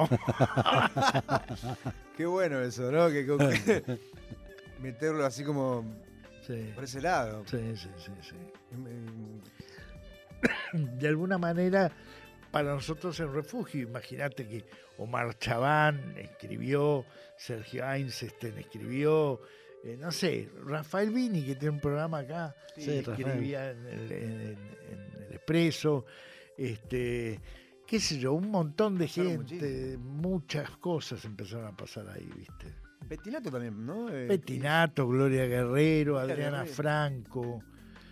Speaker 1: Qué bueno eso, ¿no? Que, que meterlo así como sí. Por ese lado.
Speaker 3: Sí, sí, sí, sí. De alguna manera. Para nosotros en refugio, imagínate que Omar Chaván escribió, Sergio Einstein escribió, eh, no sé, Rafael Vini, que tiene un programa acá, sí, escribía en el, en, en el Expreso, este, qué sé yo, un montón de gente, muchas cosas empezaron a pasar ahí, ¿viste?
Speaker 1: Pettinato también, ¿no? Eh,
Speaker 3: Pettinato, Gloria Guerrero, Adriana Guerrero. Franco,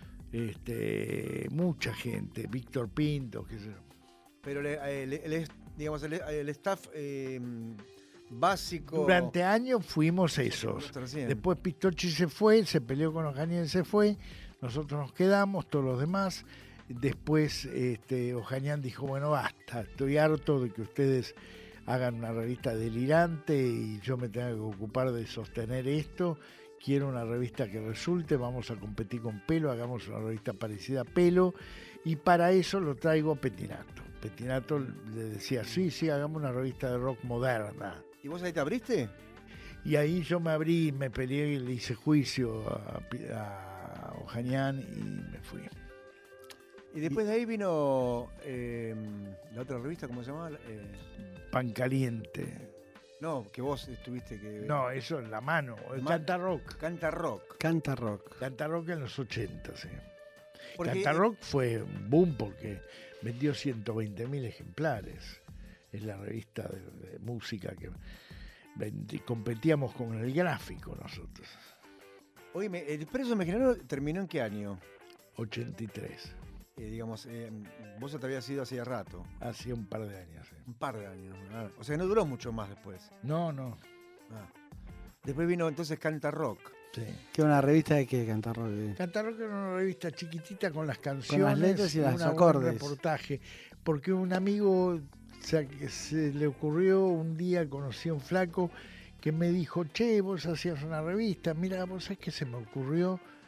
Speaker 3: este, mucha gente, Víctor Pinto, qué sé yo.
Speaker 1: Pero el, el, el, digamos, el, el staff eh, básico...
Speaker 3: Durante años fuimos esos. Después Pistocchi se fue, se peleó con Ojañán, se fue. Nosotros nos quedamos, todos los demás. Después este, Ojañán dijo, bueno, basta, estoy harto de que ustedes hagan una revista delirante y yo me tenga que ocupar de sostener esto. Quiero una revista que resulte, vamos a competir con Pelo, hagamos una revista parecida a Pelo. Y para eso lo traigo a Pettinato. Pettinato le decía, sí, sí, hagamos una revista de rock moderna.
Speaker 1: ¿Y vos ahí te abriste?
Speaker 3: Y ahí yo me abrí, me peleé y le hice juicio a, a Ojañán y me fui.
Speaker 1: Y después y, de ahí vino eh, la otra revista, ¿cómo se llamaba? Eh,
Speaker 3: Pan Caliente.
Speaker 1: No, que vos estuviste que...
Speaker 3: No, eso en la mano, el Canta Rock.
Speaker 1: Canta Rock.
Speaker 2: Canta Rock.
Speaker 3: Canta Rock en los ochenta, sí.
Speaker 1: Porque,
Speaker 3: Canta Rock fue un boom porque vendió ciento veinte mil ejemplares. Es la revista de, de música que vendí, competíamos con el gráfico nosotros.
Speaker 1: Oye, ¿el Expreso Mexicano terminó en qué año?
Speaker 3: ochenta y tres.
Speaker 1: Eh, digamos, eh, vos te habías ido hacía rato.
Speaker 3: Hacía un par de años. Sí.
Speaker 1: Un par de años. Ah, o sea, no duró mucho más después.
Speaker 3: No, no.
Speaker 1: Ah. Después vino entonces Canta Rock.
Speaker 3: Sí.
Speaker 2: Que una revista de qué, Canta Rock.
Speaker 3: Canta Rock era una revista chiquitita con las canciones,
Speaker 2: con las letras y las
Speaker 3: un
Speaker 2: acordes.
Speaker 3: Reportaje, porque un amigo o sea, que se le ocurrió un día, conocí a un flaco que me dijo, che, vos hacías una revista, mira, vos sabés que se me ocurrió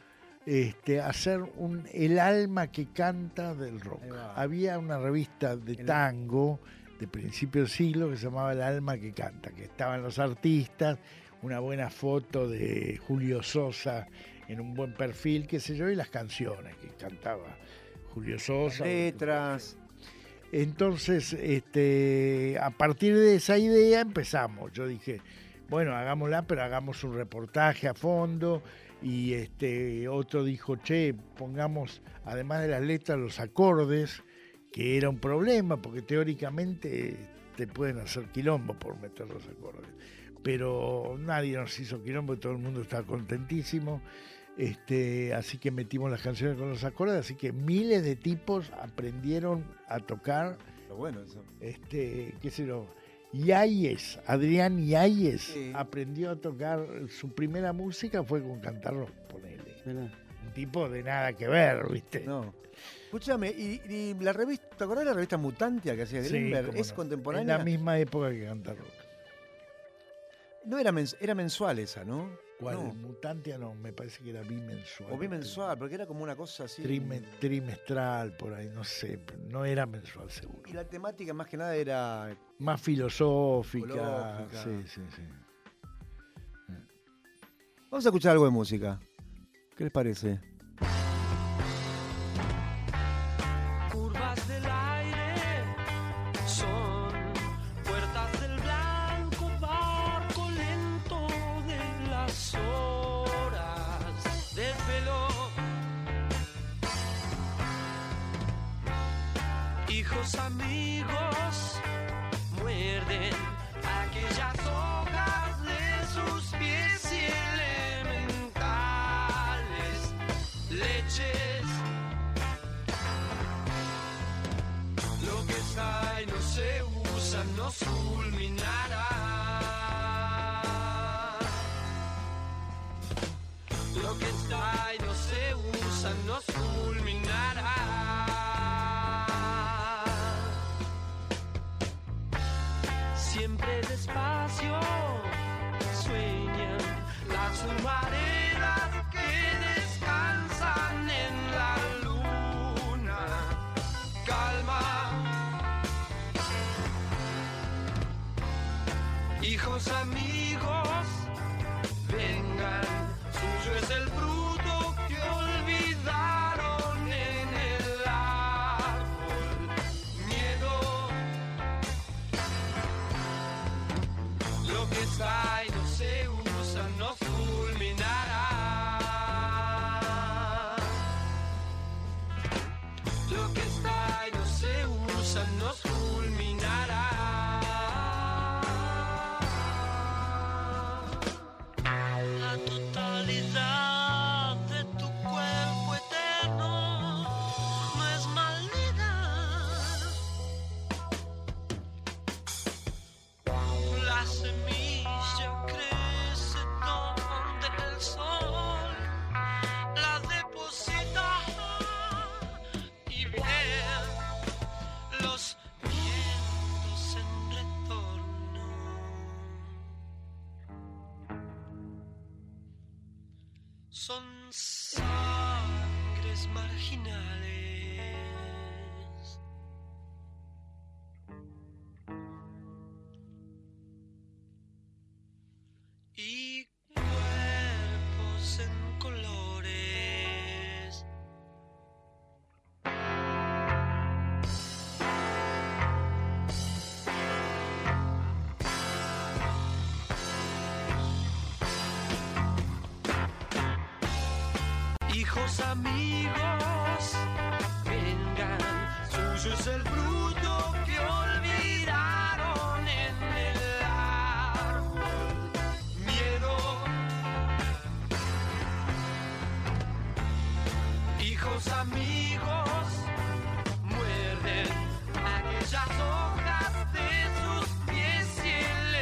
Speaker 3: este, hacer un el alma que canta del rock. Había una revista de tango de principio del siglo que se llamaba El alma que canta, que estaban los artistas, una buena foto de Julio Sosa en un buen perfil, qué sé yo, y las canciones que cantaba Julio Sosa.
Speaker 1: Letras.
Speaker 3: Entonces, este, a partir de esa idea empezamos. Yo dije, bueno, hagámosla, pero hagamos un reportaje a fondo. Y este, otro dijo, che, pongamos, además de las letras, los acordes, que era un problema, porque teóricamente te pueden hacer quilombo por meter los acordes. Pero nadie nos hizo quilombo, todo el mundo estaba contentísimo. Este, así que metimos las canciones con los acordes, así que miles de tipos aprendieron a tocar.
Speaker 1: Lo bueno eso.
Speaker 3: Este, qué sé yo, Yáñez, Adrián Yáñez,
Speaker 1: Sí.
Speaker 3: aprendió a tocar, su primera música fue con Cantarros, ponele.
Speaker 2: Mirá.
Speaker 3: Un tipo de nada que ver, ¿viste?
Speaker 1: No. Escúchame, y, y la revista, ¿te acordás de la revista Mutantia que hacía
Speaker 3: Sí,
Speaker 1: Greenberg?
Speaker 3: cómo
Speaker 1: ¿Es
Speaker 3: no.
Speaker 1: contemporánea?
Speaker 3: En la misma época que Cantarros.
Speaker 1: No era, mens- era mensual esa, ¿no?
Speaker 3: ¿Cuál?
Speaker 1: No.
Speaker 3: Mutantia no, me parece que era bimensual.
Speaker 1: O bimensual, porque era como una cosa así.
Speaker 3: Trime- trimestral, por ahí, no sé, no era mensual seguro.
Speaker 1: Y la temática más que nada era...
Speaker 3: Más filosófica.
Speaker 1: Ecológica.
Speaker 3: Sí, sí, sí.
Speaker 1: Vamos a escuchar algo de música. ¿Qué les parece?
Speaker 5: Curvas del aire son puertas del blanco barco lento de las horas del pelo. Hijos amigos muerden aquellas hojas de sus pies y elementales leches. Lo que está y no se usa nos fulminará. Lo que está y no se usa nos fulminará. Siempre despacio sueñan las humaredas que descansan en la luna. Calma, hijos amigos, vengan, suyo es el fruto que olvidaron en el árbol. Miedo, lo que está y no se usa nos fulminará. Lo que está y no se usa nos fulminará. La totalidad de tu cuerpo eterno no es maldita. La semilla crece donde el sol la deposita y bien los vientos en retorno son sangres marginales. Y cuerpos en colores. Hijos amigos, vengan, suyo es el fruto que olvidaron en el árbol. Miedo, hijos amigos, muerden aquellas hojas de sus pies y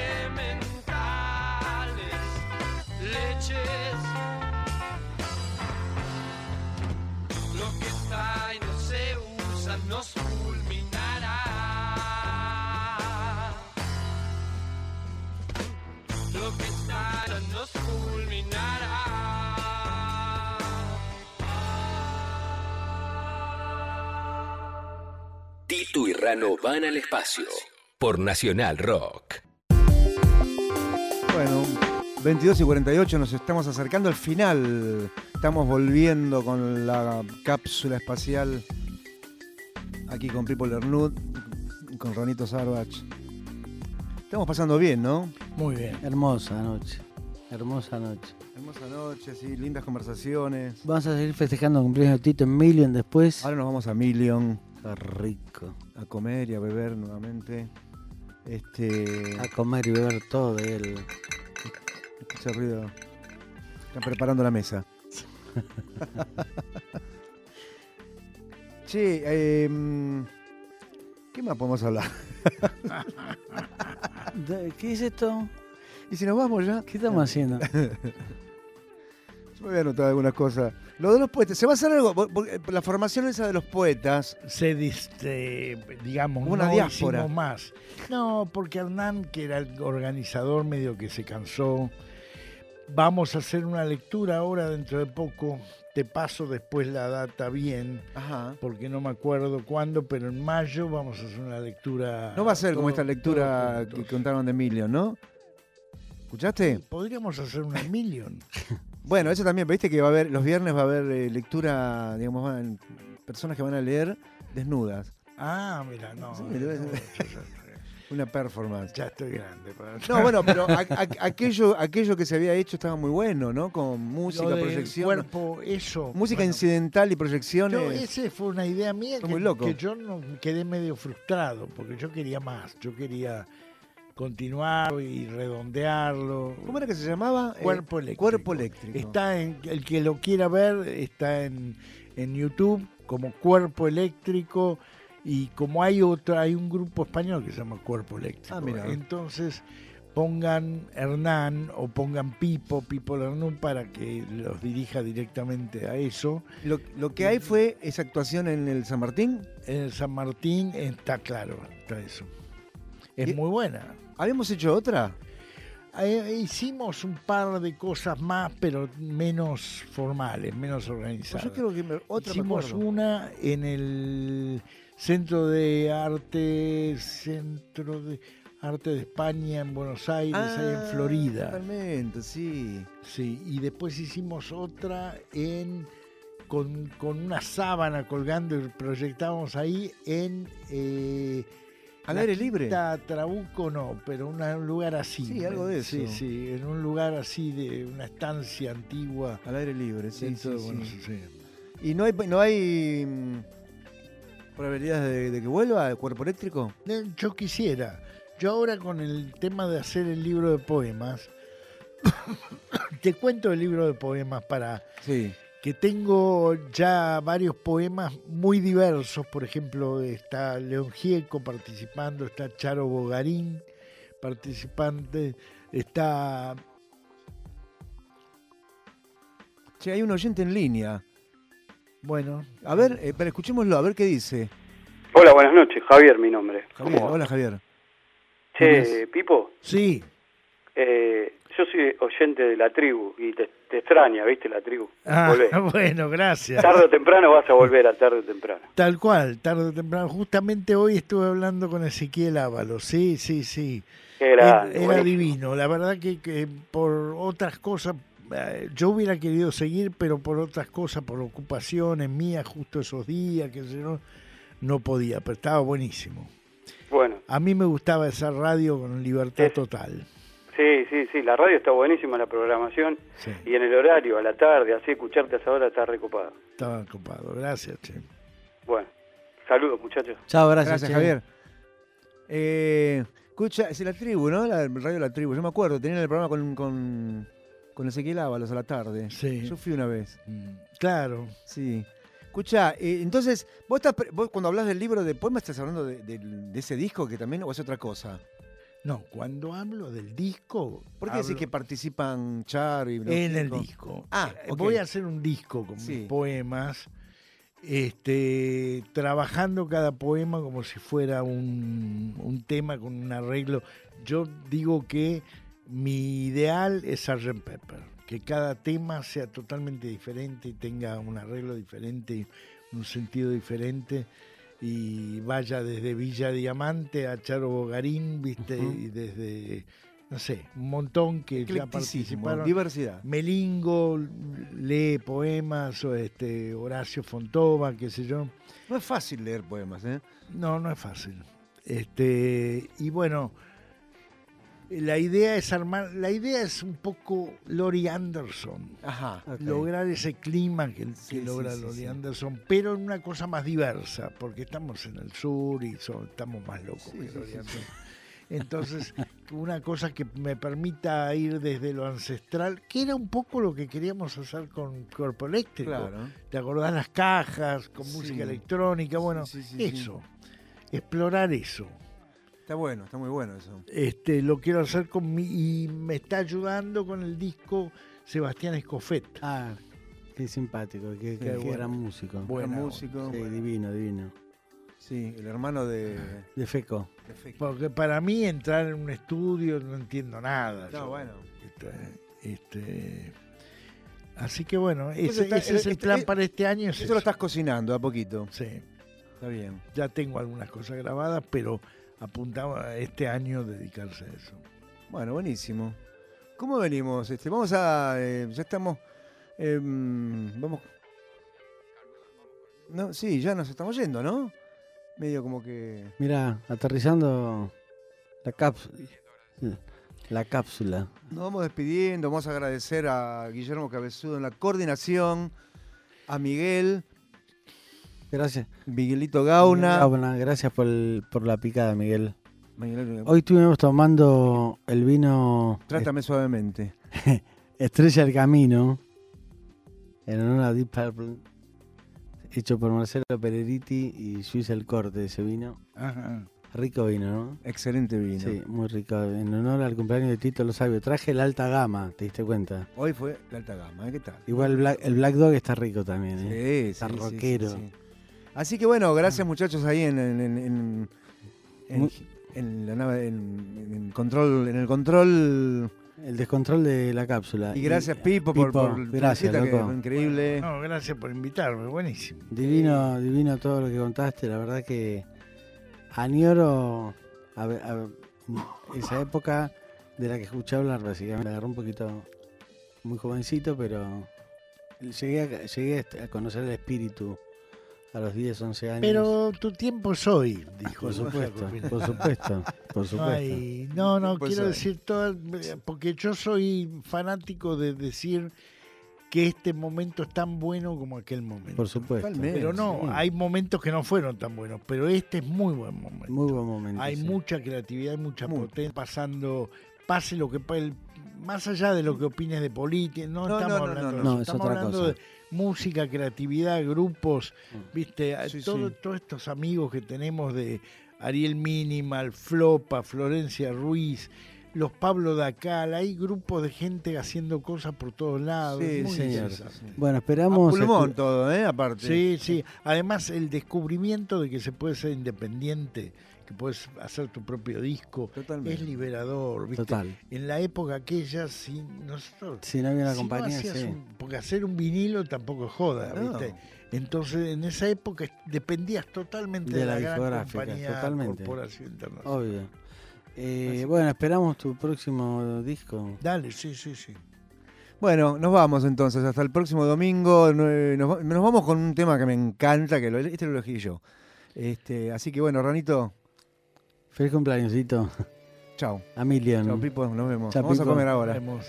Speaker 5: elementales leches. Lo que está y no se usa nos fulminará. Lo que está nos fulminará.
Speaker 8: temprano van al espacio. Por Nacional Rock.
Speaker 1: Bueno, veintidós y cuarenta y ocho, nos estamos acercando al final. Estamos volviendo con la cápsula espacial. Aquí con Pipo Lernud, con Ronito Sarbach. Estamos pasando bien, ¿no?
Speaker 3: Muy bien.
Speaker 2: Hermosa noche. Hermosa noche.
Speaker 1: Hermosa noche, sí, lindas conversaciones.
Speaker 2: Vamos a seguir festejando el cumpleaños de Tito en Million después.
Speaker 1: Ahora nos vamos a Million.
Speaker 2: Qué rico.
Speaker 1: A comer y a beber nuevamente. Este.
Speaker 2: A comer y beber todo de él.
Speaker 1: Escucha el ruido. Están preparando la mesa. Che, eh, ¿qué más podemos hablar?
Speaker 2: ¿Qué es esto?
Speaker 1: ¿Y si nos vamos ya?
Speaker 2: ¿Qué estamos haciendo?
Speaker 1: Yo me voy a anotar algunas cosas. Lo de los poetas, ¿se va a hacer algo? La formación esa de los poetas.
Speaker 3: Se diste, digamos,
Speaker 1: una
Speaker 3: no
Speaker 1: diáspora.
Speaker 3: hicimos más. No, porque Hernán, que era el organizador, medio que se cansó. Vamos a hacer una lectura ahora dentro de poco. Te paso después la data bien,
Speaker 1: Ajá.
Speaker 3: porque no me acuerdo cuándo, pero en mayo vamos a hacer una lectura.
Speaker 1: No va a ser
Speaker 3: todo,
Speaker 1: como esta lectura que contaron de Million, ¿no? ¿Escuchaste?
Speaker 3: Sí, podríamos hacer una Million.
Speaker 1: Bueno, eso también, viste que va a haber, los viernes va a haber eh, lectura, digamos, van, personas que van a leer desnudas.
Speaker 3: Ah, mira, no.
Speaker 1: Sí,
Speaker 3: no,
Speaker 1: debe
Speaker 3: no,
Speaker 1: ser.
Speaker 3: yo-
Speaker 1: Una performance.
Speaker 3: ya estoy grande. Para...
Speaker 1: No, bueno, pero a- a- aquello, aquello que se había hecho estaba muy bueno, ¿no? Con música,
Speaker 3: Lo del
Speaker 1: proyección.
Speaker 3: cuerpo, eso.
Speaker 1: Música
Speaker 3: bueno,
Speaker 1: incidental y proyecciones.
Speaker 3: yo, esa fue una idea mía
Speaker 1: Fue
Speaker 3: que,
Speaker 1: muy loco.
Speaker 3: que yo no quedé medio frustrado, porque yo quería más. Yo quería continuar y redondearlo.
Speaker 1: ¿Cómo era que se llamaba?
Speaker 3: Cuerpo
Speaker 1: Eh,
Speaker 3: eléctrico.
Speaker 1: Cuerpo eléctrico.
Speaker 3: Está en, el que lo quiera ver está en, en YouTube como Cuerpo Eléctrico, y como hay otro, hay un grupo español que se llama Cuerpo Eléctrico.
Speaker 1: Ah, mira.
Speaker 3: Entonces pongan Hernán o pongan Pipo, Pipo Lernud, para que los dirija directamente a eso.
Speaker 1: Lo, lo que hay fue esa actuación en el San Martín.
Speaker 3: En el San Martín está claro, está eso. Es
Speaker 1: Y-
Speaker 3: muy buena.
Speaker 1: ¿Habíamos hecho otra?
Speaker 3: Eh, hicimos un par de cosas más, pero menos formales, menos
Speaker 1: Pues
Speaker 3: organizadas.
Speaker 1: yo creo que me- otra me
Speaker 3: Hicimos
Speaker 1: acuerdo.
Speaker 3: una en el Centro de Arte, Centro de Arte de España en Buenos Aires, ahí en Florida.
Speaker 1: Totalmente, sí.
Speaker 3: Sí, y después hicimos otra en con, con una sábana colgando y proyectábamos ahí en eh,
Speaker 1: ¿Al
Speaker 3: la
Speaker 1: aire libre?
Speaker 3: Quinta Trabuco no, pero una- un lugar así.
Speaker 1: Sí, algo de
Speaker 3: Sí,
Speaker 1: eso.
Speaker 3: sí, en un lugar así de una estancia antigua.
Speaker 1: Al aire libre, sí,
Speaker 3: dentro
Speaker 1: sí,
Speaker 3: de Buenos
Speaker 1: sí.
Speaker 3: Aires.
Speaker 1: ¿Y no hay, no hay mm, probabilidades de, de que vuelva el Cuerpo Eléctrico?
Speaker 3: Eh, Yo quisiera. Yo ahora con el tema de hacer el libro de poemas, te cuento el libro de poemas para
Speaker 1: Sí.
Speaker 3: que tengo ya varios poemas muy diversos. Por ejemplo, está León Gieco participando, está Charo Bogarín participante, está...
Speaker 1: Che, hay un oyente en línea.
Speaker 3: Bueno,
Speaker 1: A ver, eh, pero escuchémoslo, a ver qué dice.
Speaker 12: Hola, buenas noches. Javier, mi nombre.
Speaker 1: Javier,
Speaker 12: ¿Cómo va?
Speaker 1: hola Javier.
Speaker 12: Che, Pipo,
Speaker 3: sí.
Speaker 12: eh, yo soy oyente de la tribu y te, te extraña, ¿viste? La tribu.
Speaker 3: Ah,
Speaker 12: Volvé.
Speaker 3: bueno, gracias.
Speaker 12: Tarde o temprano vas a volver, a tarde o temprano.
Speaker 3: Tal cual, tarde o temprano. Justamente hoy estuve hablando con Ezequiel Ábalos. Sí, sí, sí.
Speaker 12: Qué
Speaker 3: Era,
Speaker 12: grande,
Speaker 3: era
Speaker 12: buenísimo.
Speaker 3: divino. La verdad que, que por otras cosas, eh, yo hubiera querido seguir, pero por otras cosas, por ocupaciones mías, justo esos días, que sé yo, no podía, pero estaba buenísimo.
Speaker 12: Bueno,
Speaker 3: A mí me gustaba esa radio con libertad total.
Speaker 12: sí, sí, sí, la radio está buenísima, la programación,
Speaker 3: Sí,
Speaker 12: y en el horario, a la tarde, así, escucharte a esa hora está recopado.
Speaker 3: estaba ocupado. Gracias, che.
Speaker 12: Bueno, saludos, muchachos.
Speaker 2: Chao, gracias,
Speaker 1: Gracias,
Speaker 2: che.
Speaker 1: Javier. Eh, escucha, es la tribu, ¿no? La radio de la tribu. Yo me acuerdo, tenían el programa con, con, con Ezequiel Ábalos a la tarde.
Speaker 3: Sí.
Speaker 1: Yo fui una vez.
Speaker 3: Mm, Claro.
Speaker 1: Sí. Escucha, eh, entonces, ¿vos, estás, pre- vos cuando hablas del libro de poemas estás hablando de, de- de ese disco que también o es otra cosa?
Speaker 3: No, cuando hablo del disco...
Speaker 1: ¿Por qué decís
Speaker 3: hablo
Speaker 1: que participan Char y
Speaker 3: en el
Speaker 1: Blanco?
Speaker 3: disco.
Speaker 1: Ah,
Speaker 3: Eh,
Speaker 1: ok.
Speaker 3: Voy a hacer un disco con
Speaker 1: Sí.
Speaker 3: mis poemas, este, trabajando cada poema como si fuera un, un tema con un arreglo. Yo digo que mi ideal es sargento Pepper, que cada tema sea totalmente diferente y tenga un arreglo diferente y un sentido diferente. y vaya desde Villa Diamante a Charo Bogarín, viste,
Speaker 1: Ujú.
Speaker 3: y desde, no sé, un montón que ya
Speaker 1: Eclecticismo,
Speaker 3: participaron.
Speaker 1: diversidad.
Speaker 3: Melingo lee poemas, o este Horacio Fontova, qué sé yo.
Speaker 1: No es fácil leer poemas, ¿eh?
Speaker 3: No, no es fácil. Este, y bueno, la idea es armar, la idea es un poco Laurie Anderson.
Speaker 1: Ajá.
Speaker 2: Ok.
Speaker 3: Lograr ese clima que, que
Speaker 1: Sí,
Speaker 3: logra
Speaker 1: sí, sí,
Speaker 3: Laurie
Speaker 1: sí.
Speaker 3: Anderson, pero en una cosa más diversa, porque estamos en el sur y son- estamos más locos
Speaker 1: Sí,
Speaker 3: que
Speaker 1: sí,
Speaker 3: Laurie
Speaker 1: sí,
Speaker 3: Anderson. Entonces, una cosa que me permita ir desde lo ancestral, que era un poco lo que queríamos hacer con Cuerpo Eléctrico.
Speaker 1: Claro.
Speaker 3: ¿Te acordás las cajas con
Speaker 1: Sí.
Speaker 3: música electrónica? Bueno,
Speaker 1: Sí, sí, sí,
Speaker 3: eso, explorar eso.
Speaker 1: Está bueno, está muy bueno eso.
Speaker 3: Este, lo quiero hacer con mi, y me está ayudando con el disco Sebastián Escofet.
Speaker 2: Ah, qué simpático, qué, qué, qué
Speaker 3: bueno.
Speaker 2: gran músico.
Speaker 3: Buena
Speaker 1: Buen
Speaker 3: onda.
Speaker 1: músico.
Speaker 2: Sí, divino, divino.
Speaker 1: Sí, el hermano de,
Speaker 2: De Feco.
Speaker 1: de Feco.
Speaker 3: Porque para mí entrar en un estudio no entiendo nada.
Speaker 1: No,
Speaker 3: yo.
Speaker 1: bueno.
Speaker 3: Este, este, así que bueno,
Speaker 1: Entonces
Speaker 3: ese,
Speaker 1: está-
Speaker 3: ese es el
Speaker 1: este-
Speaker 3: plan
Speaker 1: eh,
Speaker 3: para este año. es
Speaker 1: Eso
Speaker 3: eso.
Speaker 1: lo estás cocinando a poquito.
Speaker 3: Sí,
Speaker 1: Está bien.
Speaker 3: ya tengo algunas cosas grabadas, pero apuntaba a este año dedicarse a eso.
Speaker 1: Bueno, buenísimo. ¿Cómo venimos? Este, vamos a. eh, ya estamos. eh, vamos. No, sí, ya nos estamos yendo, ¿no? Medio como que.
Speaker 2: Mira, aterrizando la cápsula. La cápsula.
Speaker 1: Nos vamos despidiendo. Vamos a agradecer a Guillermo Cabezudo en la coordinación. A Miguel.
Speaker 2: Gracias.
Speaker 1: Miguelito Gauna.
Speaker 2: Gauna, gracias por, el- por la picada, Miguel.
Speaker 1: Miguel-
Speaker 2: Hoy estuvimos tomando el vino
Speaker 1: Trátame suavemente.
Speaker 2: Estrella del Camino, en honor a Deep Purple, hecho por Marcelo Pereriti y Suiza el Corte, ese vino.
Speaker 3: Ajá.
Speaker 2: Rico vino, ¿no?
Speaker 1: Excelente vino.
Speaker 2: Sí, muy rico. En honor al cumpleaños de Tito Lo Sabio. Traje la alta gama, ¿te diste cuenta?
Speaker 1: Hoy fue la alta gama, ¿eh? ¿Qué tal?
Speaker 2: Igual el Black, el Black Dog está rico también,
Speaker 1: Sí,
Speaker 2: ¿eh?
Speaker 1: sí,
Speaker 2: Está
Speaker 1: sí,
Speaker 2: rockero.
Speaker 1: sí, sí. Así que bueno, gracias muchachos ahí en, en, en, en- en-
Speaker 2: Muy-
Speaker 1: en la nave, en, en control, en el control.
Speaker 2: El descontrol de la cápsula.
Speaker 1: Y gracias Pipo, por, por tu
Speaker 2: gracias,
Speaker 1: visita, que
Speaker 2: loco.
Speaker 1: fue increíble.
Speaker 3: No, gracias por invitarme, buenísimo.
Speaker 2: Divino, divino todo lo que contaste. La verdad que añoro a, ver- a ver, esa época de la que escuché hablar, básicamente. Me agarró un poquito muy jovencito, pero llegué a, llegué a conocer el espíritu a los diez, once años.
Speaker 3: Pero tu tiempo es hoy, dijo.
Speaker 2: Por supuesto, por supuesto, por supuesto.
Speaker 3: Ay, no, no,
Speaker 1: Pues
Speaker 3: quiero
Speaker 1: hoy.
Speaker 3: decir todo, porque yo soy fanático de decir que este momento es tan bueno como aquel momento.
Speaker 2: Por supuesto.
Speaker 1: Totalmente.
Speaker 3: Pero no,
Speaker 2: Sí.
Speaker 3: hay momentos que no fueron tan buenos, pero este es muy buen momento.
Speaker 2: Muy buen momento.
Speaker 3: Hay
Speaker 2: sí.
Speaker 3: mucha creatividad, mucha
Speaker 1: Mucho.
Speaker 3: potencia pasando, pase lo que pa- el- más allá de lo que opines de política, no,
Speaker 1: No,
Speaker 3: estamos
Speaker 1: no, no,
Speaker 3: hablando
Speaker 1: no,
Speaker 3: de
Speaker 2: no.
Speaker 3: eso,
Speaker 2: No, es
Speaker 3: estamos
Speaker 2: otra
Speaker 3: hablando
Speaker 2: cosa.
Speaker 3: de música, creatividad, grupos, viste, a
Speaker 1: Sí,
Speaker 3: todo-
Speaker 1: sí.
Speaker 3: todos estos amigos que tenemos de Ariel Minimal, Flopa, Florencia Ruiz, los Pablo Dacal, hay grupos de gente haciendo cosas por todos lados.
Speaker 1: Sí,
Speaker 3: es muy
Speaker 2: señor.
Speaker 3: interesante.
Speaker 2: Bueno,
Speaker 1: A
Speaker 2: esperamos.
Speaker 1: pulmón
Speaker 2: escu-
Speaker 1: todo, ¿eh? Aparte.
Speaker 3: Sí, sí. Además, el descubrimiento de que se puede ser independiente, que puedes hacer tu propio disco,
Speaker 1: Totalmente.
Speaker 3: es liberador, ¿viste?
Speaker 2: Total.
Speaker 3: En la época aquella, si nosotros...
Speaker 2: Si no había una
Speaker 3: si no
Speaker 2: compañía,
Speaker 3: hacías
Speaker 2: sí.
Speaker 3: un- porque hacer un vinilo tampoco es joda,
Speaker 1: No.
Speaker 3: ¿viste? Entonces, en esa época dependías totalmente de,
Speaker 2: De
Speaker 3: la,
Speaker 2: la
Speaker 3: gran
Speaker 2: discográfica,
Speaker 3: compañía
Speaker 2: totalmente.
Speaker 3: Corporación Internacional.
Speaker 2: Obvio. Eh,
Speaker 3: Así-
Speaker 2: bueno, esperamos tu próximo disco.
Speaker 3: Dale, sí, sí, sí.
Speaker 1: Bueno, nos vamos entonces. Hasta el próximo domingo. Nue- Nos, va- nos vamos con un tema que me encanta, que lo, este lo elegí yo. Este, así que bueno, Ranito,
Speaker 2: Feliz cumpleañosito.
Speaker 1: chao.
Speaker 2: A Milian.
Speaker 1: Chao, Pipo, nos vemos.
Speaker 2: Chao,
Speaker 1: Vamos a
Speaker 2: Pipo.
Speaker 1: comer ahora.
Speaker 3: Nos vemos.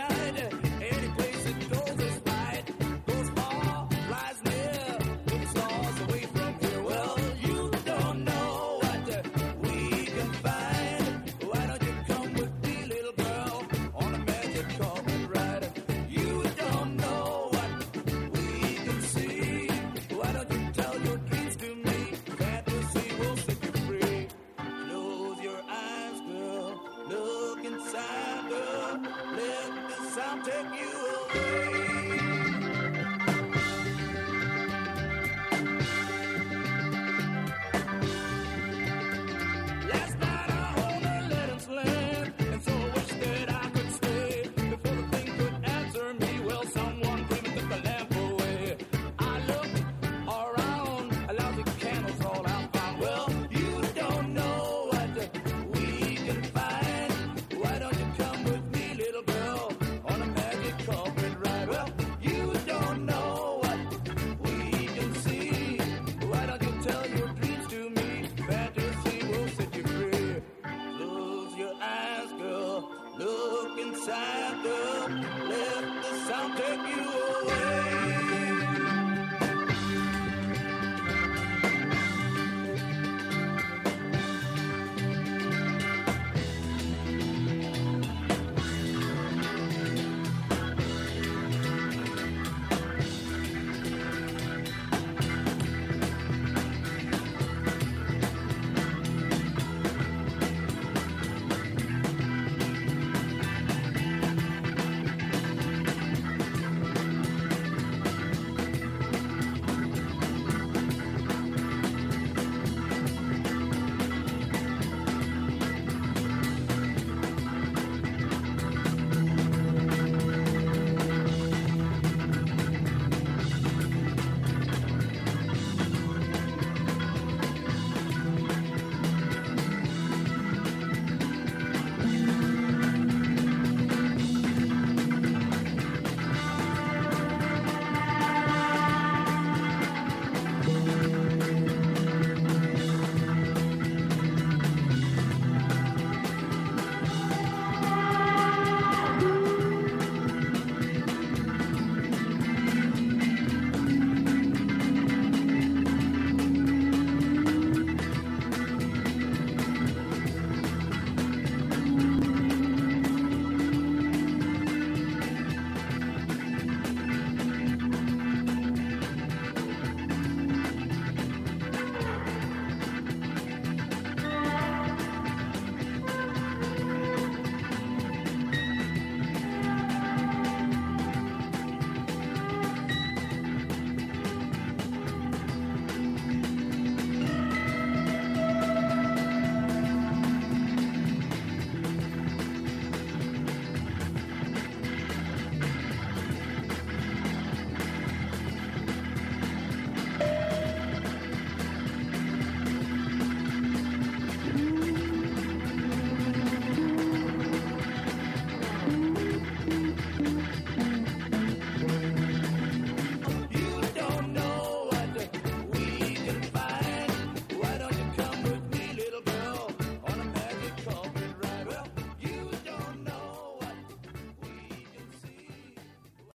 Speaker 5: Any place it goes is right. Goes far, flies near, looks on. Thank